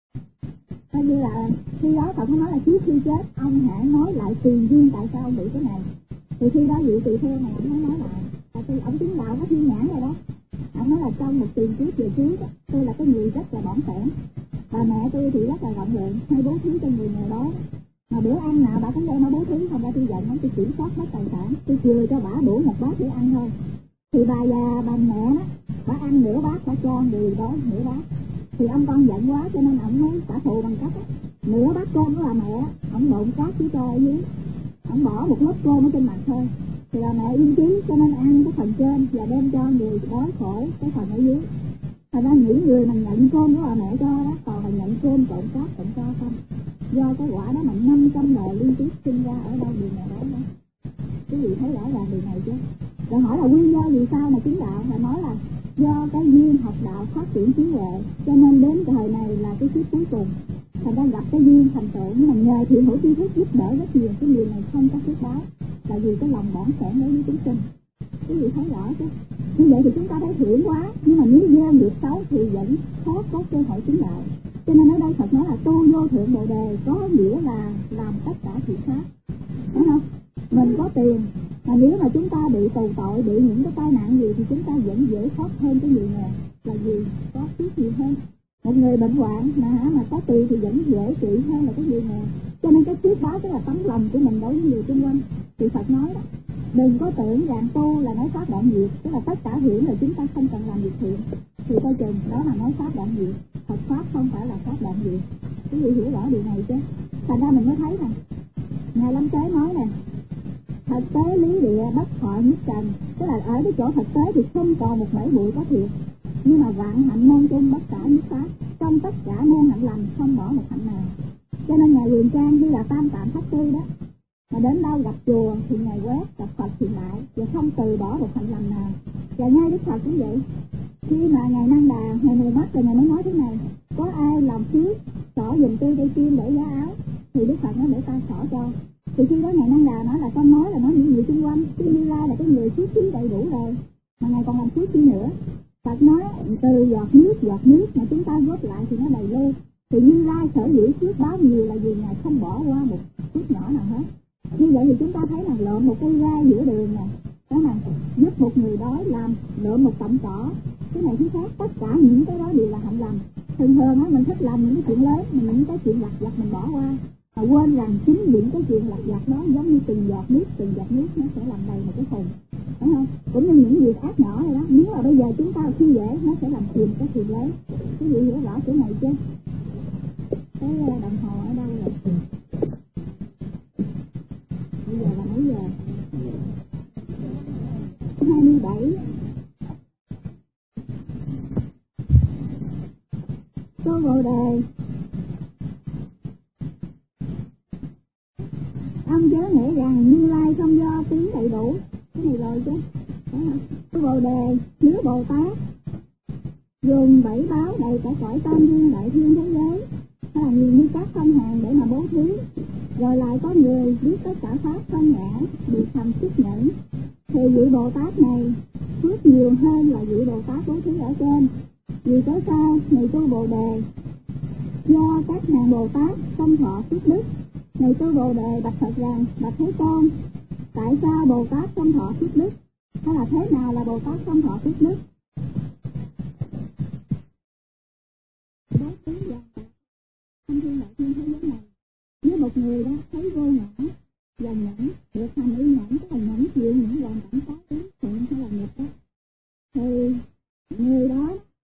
coi như là khi đó Phật nói là trước khi chết ông hãy nói lại tiền duyên tại sao ông bị cái này. Thì khi đó vị tỳ kheo này ông nói lại, tại vì ông chứng đạo có thiên nhãn rồi đó. Ông nói là trong một tiền kiếp về trước tôi là cái người rất là bỏng sẻn, bà mẹ tôi thì rất là rộng lượng, hay bố thí cho người nghèo đó. Mà bữa ăn nào bà cũng đem nó bố thí, không ra tôi giận nó, tôi kiểm soát hết tài sản, tôi chừa cho bà đủ một bát để ăn thôi. Thì bà già bà mẹ đó, bà ăn nửa bát, bà cho người đó nửa bát. Thì ông con giận quá cho nên ông mới trả thù bằng cách nửa bát cơm của bà mẹ, ông độn cát chỉ cho ở dưới, ông bỏ một lớp cơm ở trên mặt thôi. Thì bà mẹ yên chí cho nên ăn cái phần trên và đem cho người đói khổ cái phần ở dưới. Thành ra những người mà nhận cơm của bà mẹ cho đó còn là nhận cơm trộn cát trộn cho không. Do cái quả đó mà 500 đời liên tiếp sinh ra ở đâu điều nào đó nữa. Quý vị thấy rõ ràng điều này chứ. Rồi hỏi là nguyên do vì sao mà chứng đạo, là nói là do cái duyên học đạo phát triển trí huệ, cho nên đến thời này là cái kiếp cuối cùng. Thành ra gặp cái duyên thành tựu, nhưng mà nhờ thiện hữu tri thức giúp đỡ rất nhiều, cái điều này không có phước báo, là vì cái lòng bỏng sẻn đối với chúng sinh. Quý vị thấy rõ chứ. Như vậy thì chúng ta thấy thiện quá, nhưng mà nếu gieo nghiệp xấu thì vẫn khó có cơ hội chứng đạo. Cho nên ở đây Phật nói là tu vô thượng bồ đề có nghĩa là làm tất cả thiện pháp, đúng không? Mình có tiền, mà nếu mà chúng ta bị tù tội, bị những cái tai nạn gì thì chúng ta vẫn dễ thoát hơn cái người nghèo, là vì có phước nhiều hơn. Một người bệnh hoạn mà có tiền thì vẫn dễ trị hơn là cái người nghèo. Cho nên cái phước báo tức là tấm lòng của mình đối với người xung quanh. Thì Phật nói đó, đừng có tưởng rằng tu là nói pháp đoạn diệt, tức là tất cả hiểu là chúng ta không cần làm việc thiện, thì coi chừng đó là nói pháp đoạn diệt. Phật pháp không phải là pháp đoạn diệt. Quý vị hiểu rõ điều này chứ? Thành ra mình mới thấy rằng Ngài Lâm Tế nói nè, thực tế lý địa bất thọ nhất trần, tức là ở cái chỗ thực tế thì không còn một mảy bụi có thiệt, nhưng mà vạn hạnh môn chung bất xả nhất pháp. trong tất cả môn hạnh lành không bỏ một hạnh nào. Cho nên Ngài Huyền Trang như là Tam Tạng Pháp Sư đó, mà đến đâu gặp chùa thì Ngài quét, gặp Phật thì lại, và không từ bỏ một hạnh lành nào. Và ngay Đức Phật cũng vậy. Khi mà Ngài Năng Đà, Ngài mù mắt rồi Ngài mới nói thế này: có ai làm phước xỏ giùm tôi cây kim để giá áo, thì Đức Phật nói để ta xỏ cho. Thì khi đó Ngài Năng Đà nói là con nói là nói những người xung quanh, chứ Như Lai là cái người phước khí đầy đủ rồi, mà Ngài còn làm phước chi nữa. Phật nói từ giọt nước mà chúng ta góp lại thì nó đầy lô. Thì Như Lai sở hữu phước báo nhiều là vì Ngài không bỏ qua một phước nhỏ nào hết. Như vậy thì chúng ta thấy là lượm một cây gai giữa đường nè, đó là giúp một người đói, làm lượm một cọng cỏ, cái này thứ khác, tất cả những cái đó đều là hạnh lành. Thường á mình thích làm những cái chuyện lớn, mình những cái chuyện lặt vặt mình bỏ qua, mà quên rằng chính những cái chuyện lặt vặt đó giống như từng giọt nước nó sẽ làm đầy một cái thùng, đúng không? Cũng như những việc ác nhỏ này đó, nếu mà bây giờ chúng ta khi dễ nó sẽ làm chìm cái chuyện lớn. Quý vị hiểu rõ chỗ này chưa? Cái đồng hồ ở đâu rồi? Bây giờ là mấy giờ? 27. Câu Bồ Đề: ông chớ nghĩ rằng Như Lai không do tướng đầy đủ. Cái này rồi chứ. Câu Bồ Đề: chứa Bồ Tát dùng 7 báo đầy cả cõi tam thiên đại thiên thế giới, hay là nhiều như các phong hàn để mà bố thí. Rồi lại có người biết tất cả pháp không ngã, được thành sức nhẫn. Thì vị Bồ Tát này phước nhiều hơn là vị Bồ Tát bố thí ở trên. Vì có sao này tu Bồ Đề? Do các nàng Bồ Tát không thọ phước đức. Này tu Bồ Đề bạch Phật rằng: bạch Thế Tôn, tại sao Bồ Tát không thọ phước đức? Hay là thế nào là Bồ Tát không thọ phước đức? Đối với không thiên đại thiên thế giới này, nếu một người đó thấy vô ngã và nhẫn, được thành y nhẫn, tức là nhẫn chịu những hoàn cảnh xấu đến thiện hay là nghiệp đó, thì người đó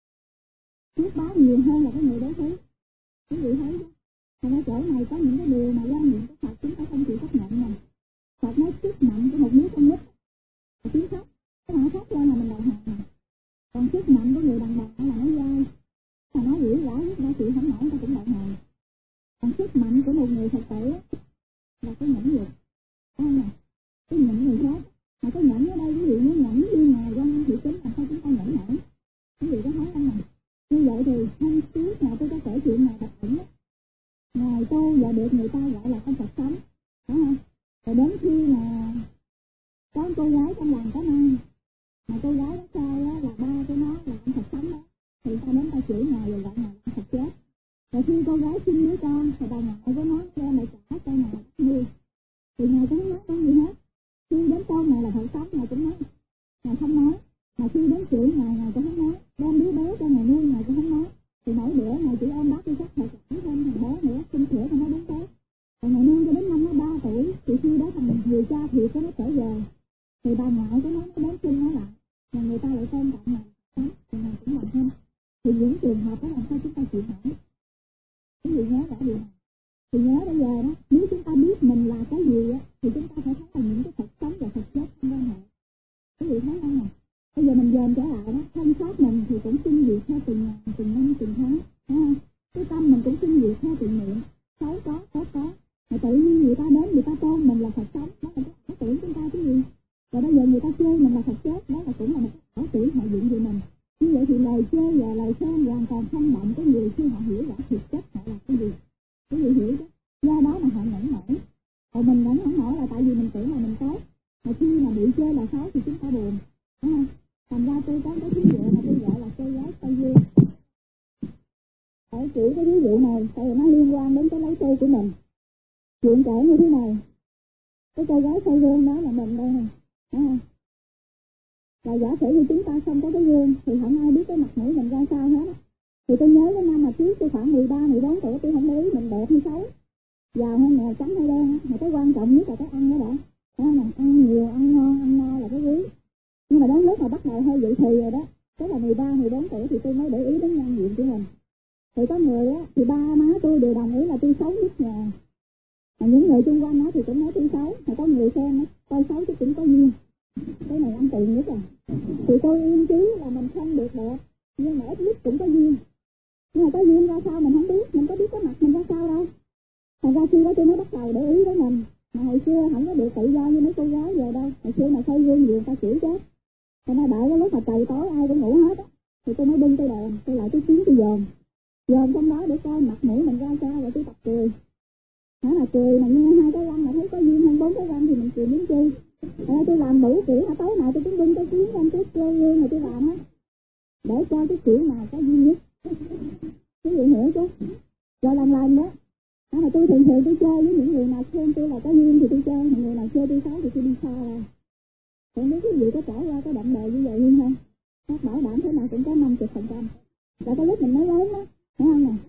phước báo nhiều hơn là cái người đối thí. Quý vị thấy đó. Còn ở chỗ này có những cái điều mà quan niệm của Phật chúng ta không chịu chấp nhận này. Phật nói sức mạnh của một đứa con nít là tiếng khóc, cái nào khóc lên là mình đầu hàng này. Còn sức mạnh của người đàn bà là nói dai, là nói dữ dãi, lúc đó chịu không nổi ta cũng đầu hàng. Còn sức mạnh của một người Phật tử là cái nhẫn nhục, phải không nào? Cái nhẫn người khác, mà cái nhẫn ở đây ví dụ như nhẫn như Ngài Quan Âm Thị Kính làm sao chúng ta nhẫn nổi? Quý vị có thấy không nào? Như vậy thì hôm trước mà tôi có kể chuyện Ngài Bạch Ẩn đó, Ngài tu và được người ta gọi là con Phật sống, phải không? Rồi đến khi mà có cô gái trong làng Cá Năng, mà cô gái đó sai là ba của nó là con Phật sống đó, thì ta đến ta chửi Ngài rồi gọi Ngài là con Phật chết. Rồi khi cô gái sinh đứa con thì bà ngoại của nó đem lại trả cho Ngài nuôi, thì Ngài cũng không nói con gì hết. Khi đến con Ngài là Phật sống, Ngài cũng nói, Ngài không nói. Mà khi đến chửi Ngài, Ngài cũng không nói. Đem đứa bé cho Ngài nuôi, Ngài cũng không nói. Thì mỗi bữa Ngài chỉ ôm bác đi sắc thật thêm thằng bé nữa, xin sữa cho nó đúng tốt. Còn Ngài nuôi cho đến năm nó 3 tuổi, thì khi đó thằng người cha thiệt của nó trở về, thì bà ngoại của nó đến xin nó lại, mà người ta lại tôn trọng Ngài sống, thì Ngài cũng làm thêm. Thì những trường hợp đó làm sao chúng ta chịu nổi? Cái gì nhớ rõ điều này. Thì nhớ bây giờ đó, nếu chúng ta biết mình là cái gì á, thì chúng ta phải thấy là những cái Phật sống và Phật chết không quan hệ. Quý vị thấy không nào? Bây giờ mình dồn trở lại đó, thân xác mình thì cũng sinh diệt theo từng ngày, từng năm, từng tháng, phải không? Cái tâm mình cũng sinh diệt theo từng niệm, xấu có, tốt có. Mà tự nhiên người ta đến, người ta tôn mình là Phật sống, đó là cái tưởng chúng ta cái gì? Rồi bây giờ người ta chê mình là Phật chết, đó là cũng là một cái tưởng họ dựng về mình. Như vậy thì lời chê và lời khen hoàn toàn không động cái người khi họ hiểu rõ thực chất họ là cái gì. Quý vị hiểu đó. Do đó mà họ nhẫn nổi. Còn mình nhẫn không nổi là tại vì mình tưởng là mình tốt. Mà khi mà bị chê là xấu thì chúng ta buồn, đúng không? Thành ra tôi có cái ví dụ mà tôi gọi là cây gái cây dưa. Phải chỉ cái ví dụ này, tại vì nó liên quan đến cái lấy cây của mình. Chuyện kể như thế này, cái cây gái cây gương đó là mình đây nè, đúng không? Và giả sử như chúng ta không có cái gương thì không ai biết cái mặt mũi mình ra sao hết. Thì tôi nhớ cái năm mà trước tôi khoảng 13-14 tuổi, tôi không để ý mình đẹp hay xấu, giàu hay nghèo, trắng hay đen, mà cái quan trọng nhất là cái ăn đó đã. Đó là ăn nhiều, ăn ngon, ăn no là cái quý. Nhưng mà đến lúc mà bắt đầu hơi dậy thì rồi đó, tức là 13-14 tuổi thì tôi mới để ý đến nhân diện của mình. Thì có người á, thì ba má tôi đều đồng ý là tôi xấu nhất nhà. Mà những người xung quanh nó thì cũng nói tôi xấu, mà có người xem á, tôi xấu chứ cũng có duyên. Cái này ăn tiền nhất à. Thì tôi yên chí là mình không được đẹp, nhưng mà ít nhất cũng có duyên. Nhưng mà có duyên ra sao mình không biết, mình có biết cái mặt mình ra sao đâu. Thành ra khi đó tôi mới bắt đầu để ý với mình. Mà hồi xưa không có được tự do như mấy cô gái giờ đâu. Hồi xưa mà soi gương người ta chỉ chết. Cho nên đợi cái lúc mà trời tối ai cũng ngủ hết á, thì tôi mới bưng cái đèn, tôi lại tôi kiếm tôi dòm trong đó để coi mặt mũi mình ra sao, rồi tôi tập cười. Mà cười mà nghe hai cái răng mà thấy có duyên hơn 4 cái răng thì mình cười đến chi. Tôi làm đủ kiểu, tối nào tôi cũng bưng cái kiếm lên cái gương rồi tôi làm á, để coi cái kiểu nào có duyên nhất. Cái gì hiểu chứ? Rồi lần đó. Mà tôi thường tôi chơi với những người nào khen tôi là có duyên thì tôi chơi, mà người nào chơi tôi xấu thì tôi đi xa ra. Không biết cái gì có trải qua cái động đời như vậy Huynh không? Các bảo đảm thế nào cũng có 50%. Là cái lúc mình nói lớn đó, phải không nè?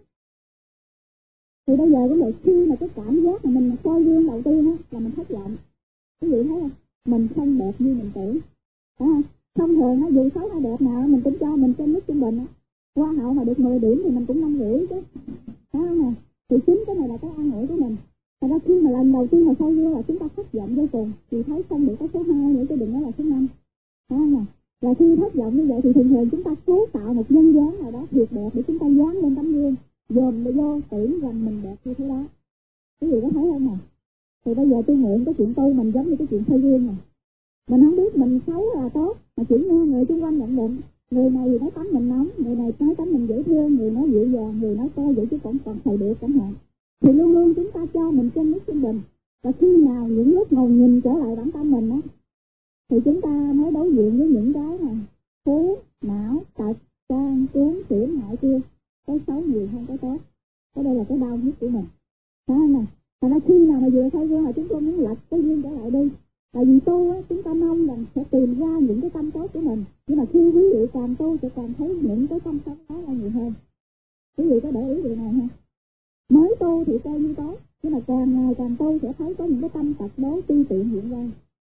Thì bây giờ cũng được, khi mà cái cảm giác mà mình coi gương đầu tiên á là mình thất vọng. Cái gì thấy không? Mình không đẹp như mình tưởng. Phải không? Thông thường á, dù xấu hay đẹp nào mình cũng cho mình trên mức trung bình á. Hoa hậu mà được 10 điểm thì mình cũng 5,5 chứ. Phải không nè? Thì chính cái này là cái an ủi của mình. Thật ra khi mà lần đầu tiên mà soi gương là chúng ta thất vọng vô cùng, thì thấy không được có số 2 nữa chứ đừng nói là số 5. Phải không nè? Và khi thất vọng như vậy thì thường chúng ta cố tạo một nhân dáng nào đó tuyệt đẹp để chúng ta dán lên tấm gương, dồn vô tưởng rằng mình đẹp như thế đó. Cái gì có thấy không nè? Thì bây giờ tôi nguyện cái chuyện tu mình giống như cái chuyện soi gương này. Mình không biết mình xấu là tốt, mà chỉ nghe người xung quanh nhận định. Người này thì nói tánh mình nóng, người này nói tánh mình dễ thương, người nói dịu dàng, người nói coi vậy chứ còn thầy được chẳng hạn. Thì luôn luôn chúng ta cho mình trên mức trung bình. Và khi nào những lúc ngồi nhìn trở lại bản thân mình á, thì chúng ta mới đối diện với những cái này phú, não, tật, can, cuốn, xỉn, hại kia. Cái xấu nhiều hơn cái tốt. Cái đây là cái đau nhất của mình. Phải không nè? Thành ra khi nào mà vừa soi gương là chúng tôi muốn lật cái gương trở lại đi. Tại vì tu á, chúng ta mong rằng sẽ tìm ra những cái tâm tốt của mình. Nhưng mà khi quý vị càng tu sẽ càng thấy những cái tâm xấu đó là nhiều hơn. Quý vị có để ý điều này ha? Mới tu thì coi như tốt, nhưng mà càng ngày càng tu sẽ thấy có những cái tâm tật đố ti tiện hiện ra.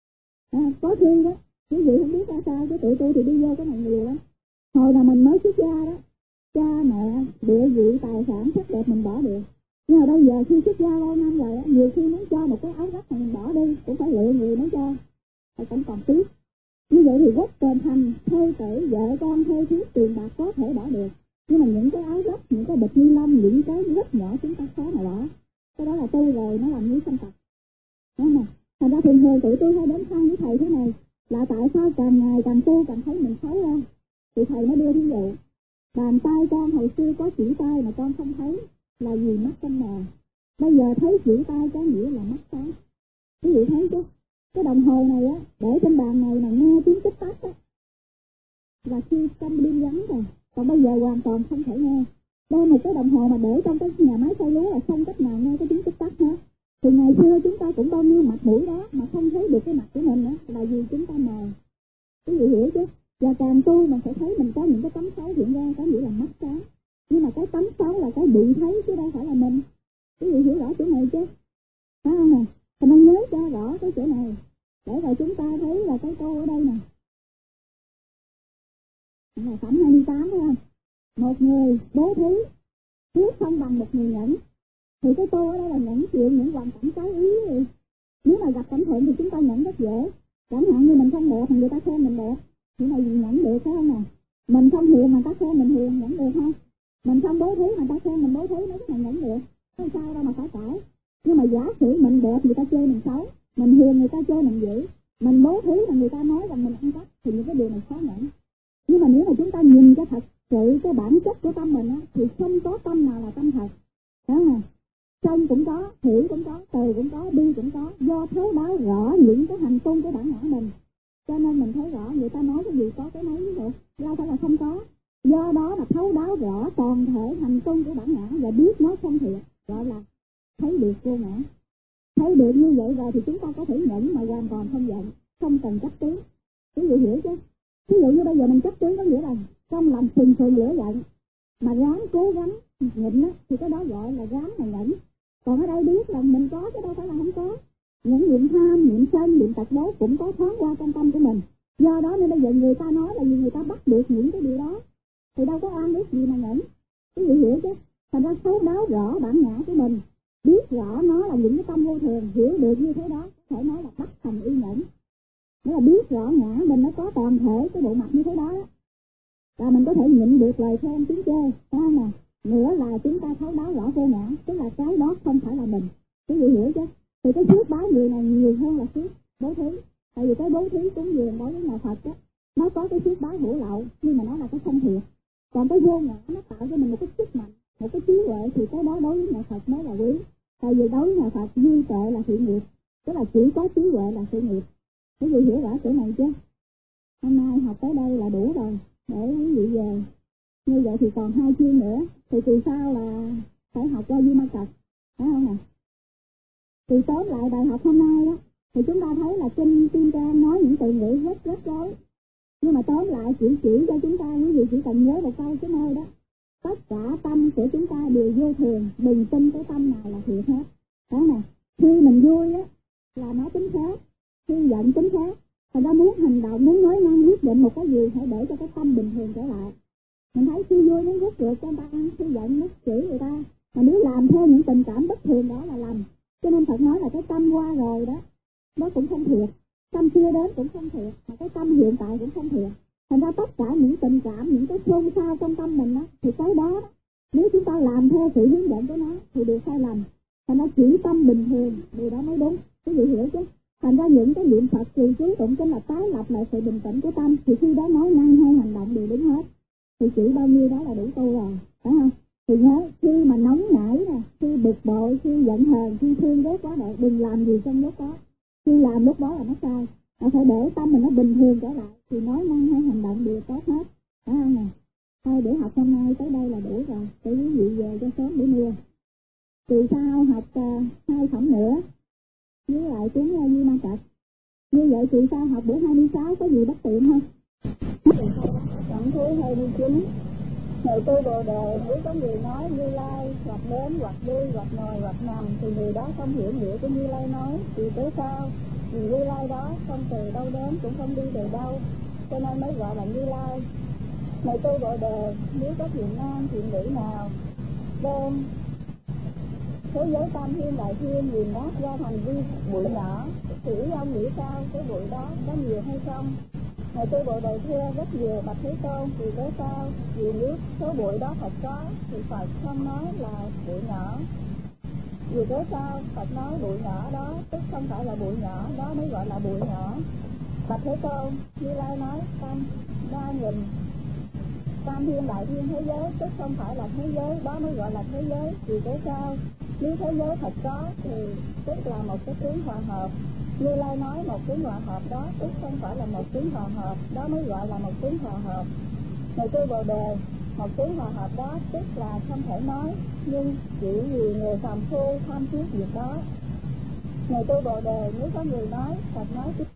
Có khi đó, quý vị không biết ra sao, cái tụi tôi thì đi vô cái này nhiều lắm. Hồi nào mình mới xuất gia đó, cha mẹ, địa vị, tài sản, sắc đẹp mình bỏ được. Nhưng mà bây giờ khi xuất gia lâu năm rồi á, nhiều khi muốn cho một cái áo rách mà mình bỏ đi, cũng phải lựa người mới cho. Phải cũng còn tiếc. Như vậy thì gốc tên thành, thê tử, vợ con, thê thiếp, tiền bạc có thể bỏ được. Nhưng mà những cái áo rách, những cái bịch ni lông, những cái rất nhỏ chúng ta khó mà bỏ. Cái đó là tu rồi, nó làm như sanh tật. Đúng không? Thành ra thường tụi tôi hay đến than với thầy thế này, là tại sao càng ngày càng tu càng thấy mình xấu ra. Thì thầy nó đưa ví dụ, bàn tay con hồi xưa có chỉ tay mà con không thấy, là vì mắt con mờ. Bây giờ thấy chỉ tay có nghĩa là mắt sáng. Quý vị thấy chứ? Cái đồng hồ này á, để trên bàn này mà nghe tiếng tích tắc á, là khi trong đêm vắng rồi. Còn bây giờ hoàn toàn không thể nghe. Đây một cái đồng hồ mà để trong cái nhà máy xay lúa là không cách nào nghe cái tiếng tích tắc hết. Thì ngày xưa chúng ta cũng bao nhiêu mặt mũi đó mà không thấy được cái mặt của mình á, là vì chúng ta mờ. Quý vị hiểu chứ? Và càng tu mình sẽ thấy mình có những cái tấm xấu hiện ra, có nghĩa là mắt sáng. Nhưng mà cái tấm xấu là cái bị thấy chứ đâu phải là mình. Quý vị hiểu rõ chỗ này chứ? Phải không nè? Thì mình nhớ cho rõ cái chỗ này. Để rồi chúng ta thấy là cái câu ở đây nè. Là phẩm 28 phải không? Một người bố thí, hiếu không bằng một người nhẫn. Thì cái câu ở đây là nhẫn chuyện những hoàn cảnh trái ý đi. Nếu mà gặp cảnh thuận thì chúng ta nhẫn rất dễ. Chẳng hạn như mình không đẹp thì người ta khen mình đẹp, thì này nhẫn được phải không nè? Mình không hiền mà ta khen mình hiền, nhẫn được không? Mình không bố thí mà ta khen mình bố thí, nói cái này nhẫn được. Không sao đâu mà phải cãi. Nhưng mà giả sử mình đẹp người ta chê mình xấu, mình hiền người ta chê mình dữ, mình bố thí mà người ta nói rằng mình ăn cắp, thì những cái điều này khó nhẫn. Nhưng mà nếu mà chúng ta nhìn cho thật sự cái bản chất của tâm mình á, thì không có tâm nào là tâm thật. Đó nè, sân cũng có, thủy cũng có, từ cũng có, bi cũng có, do thấu đáo rõ những cái hành tung của bản ngã mình. Cho nên mình thấy rõ người ta nói cái gì có cái nấy như vậy, đâu phải là không có. Do đó mà thấu đáo rõ toàn thể hành tung của bản ngã và biết nó không thiệt, gọi là thấy được vô ngã. Thấy được như vậy rồi thì chúng ta có thể nhẫn mà hoàn toàn không giận, không cần chấp tướng. Quý vị hiểu chứ? Ví dụ như bây giờ mình chấp tướng có nghĩa là trong lòng phừng lửa giận, mà ráng cố gắng nhịn á, thì cái đó gọi là ráng mà nhẫn. Còn ở đây biết là mình có chứ đâu phải là không có. Những niệm tham, niệm sân, niệm tật đố cũng có thoáng qua trong tâm của mình. Do đó nên bây giờ người ta nói là vì người ta bắt được những cái điều đó, thì đâu có an ước gì mà nhẫn. Quý vị hiểu chứ? Thành ra thấu đáo rõ bản ngã của mình, biết rõ nó là những cái tâm vô thường, hiểu được như thế đó, có thể nói là bắt thành y nhẫn. Nếu là biết rõ ngã mình nó có toàn thể cái bộ mặt như thế đó, và mình có thể nhịn được lời khen tiếng chê, phải không nè? nữa là chúng ta thấu đáo rõ vô ngã, tức là cái đó không phải là mình. Quý vị hiểu chứ? Thì cái phước báo người này nhiều hơn là phước bố thí. Tại vì cái bố thí cúng dường đối với nhà Phật đó, nó có cái phước báo hữu lậu, nhưng mà nó là cái không thiệt. Còn cái vô ngã nó tạo cho mình một cái sức mạnh, một cái trí huệ, thì cái đó đối với nhà Phật mới là quý. Tại vì đối với nhà Phật duyên tuệ là thiện nghiệp, tức là chỉ có trí huệ là sự nghiệp. Quý vị hiểu rõ chỗ này chưa? Hôm nay học tới đây là đủ rồi, để quý vị về. Như vậy thì còn 2 chương nữa, thì từ sau là phải học qua Di Ma Cật, phải không nè? Thì tóm lại bài học hôm nay đó, thì chúng ta thấy là Kinh Kim Cang nói những từ ngữ rất rối. Nhưng mà tóm lại chỉ cho chúng ta, quý vị chỉ cần nhớ một câu cái nơi đó. Tất cả tâm của chúng ta đều vô thường, đừng tin cái tâm nào là thiệt hết. Đó nè, khi mình vui á là nó tính khác, khi giận tính khác. Thành ra muốn hành động, muốn nói năng quyết định một cái gì, hãy để cho cái tâm bình thường trở lại. Mình thấy khi vui nó rút rượt cho người ta ăn, khi giận nó chửi người ta. Mà nếu làm theo những tình cảm bất thường đó là lầm. Cho nên Phật nói là cái tâm qua rồi đó, nó cũng không thiệt. Tâm chưa đến cũng không thiệt, mà cái tâm hiện tại cũng không thiệt. Thành ra tất cả những tình cảm, những cái xôn xao trong tâm mình đó, thì cái đó, nếu chúng ta làm theo sự hướng dẫn của nó thì đều sai lầm. Thành ra chỉ tâm bình thường, điều đó mới đúng. Quý vị hiểu chứ? Thành ra những cái niệm Phật trì chú tụng kinh là tái lập lại sự bình tĩnh của tâm, thì khi đó nói năng hay hành động đều đúng hết. Thì chỉ bao nhiêu đó là đủ tu rồi, phải không? Thì nhớ, khi mà nóng nảy nè, khi bực bội, khi giận hờn, khi thương ghét quá độ, đừng làm gì trong lúc đó. Khi làm lúc đó là nó sai. Nó phải để tâm mình nó bình thường trở lại, thì nói năng hay hành động đều tốt hết, phải không nè? Thôi để học hôm nay tới đây là đủ rồi, để quý vị về cho sớm để mưa. Từ sau học 2 phẩm nữa, với lại cuốn Di Ma Cật. Như vậy từ sau học buổi 26 có gì bất tiện không? Phẩm thứ 29. Người tu Bồ Đề, nếu có người nói Như Lai hoặc đến hoặc đi hoặc ngồi hoặc nằm, thì người đó không hiểu nghĩa của Như Lai nói. Vì tới sao? Vì Như Lai đó không từ đâu đến cũng không đi về đâu, cho nên mới gọi là Như Lai. Người tu Bồ Đề, nếu có thiện nam thiện nữ nào đem thế giới tam thiên đại thiên nghiền nát ra thành bụi nhỏ, thì ông nghĩ sao cái bụi đó có nhiều hay không? Người tu Bồ Đề thưa rất nhiều bạch Thế Tôn. Vì thế sao? Vì nếu số bụi đó thật có thì Phật không nói là bụi nhỏ. Vì thế sao? Phật nói bụi nhỏ đó tức không phải là bụi nhỏ, đó mới gọi là bụi nhỏ. Bạch Thế Tôn, Như Lai nói tam thiên đại thiên thế giới tức không phải là thế giới, đó mới gọi là thế giới. Vì thế sao? Nếu thế giới thật có thì tức là một cái tướng hòa hợp. Như Lai nói một tướng hòa hợp đó tức không phải là một tướng hòa hợp, đó mới gọi là một tướng hòa hợp. Người tu Bồ Đề, một tướng hòa hợp đó tức là không thể nói, nhưng chỉ vì người phàm phu tham thiết việc đó. Người tu Bồ Đề, nếu có người nói Phật nói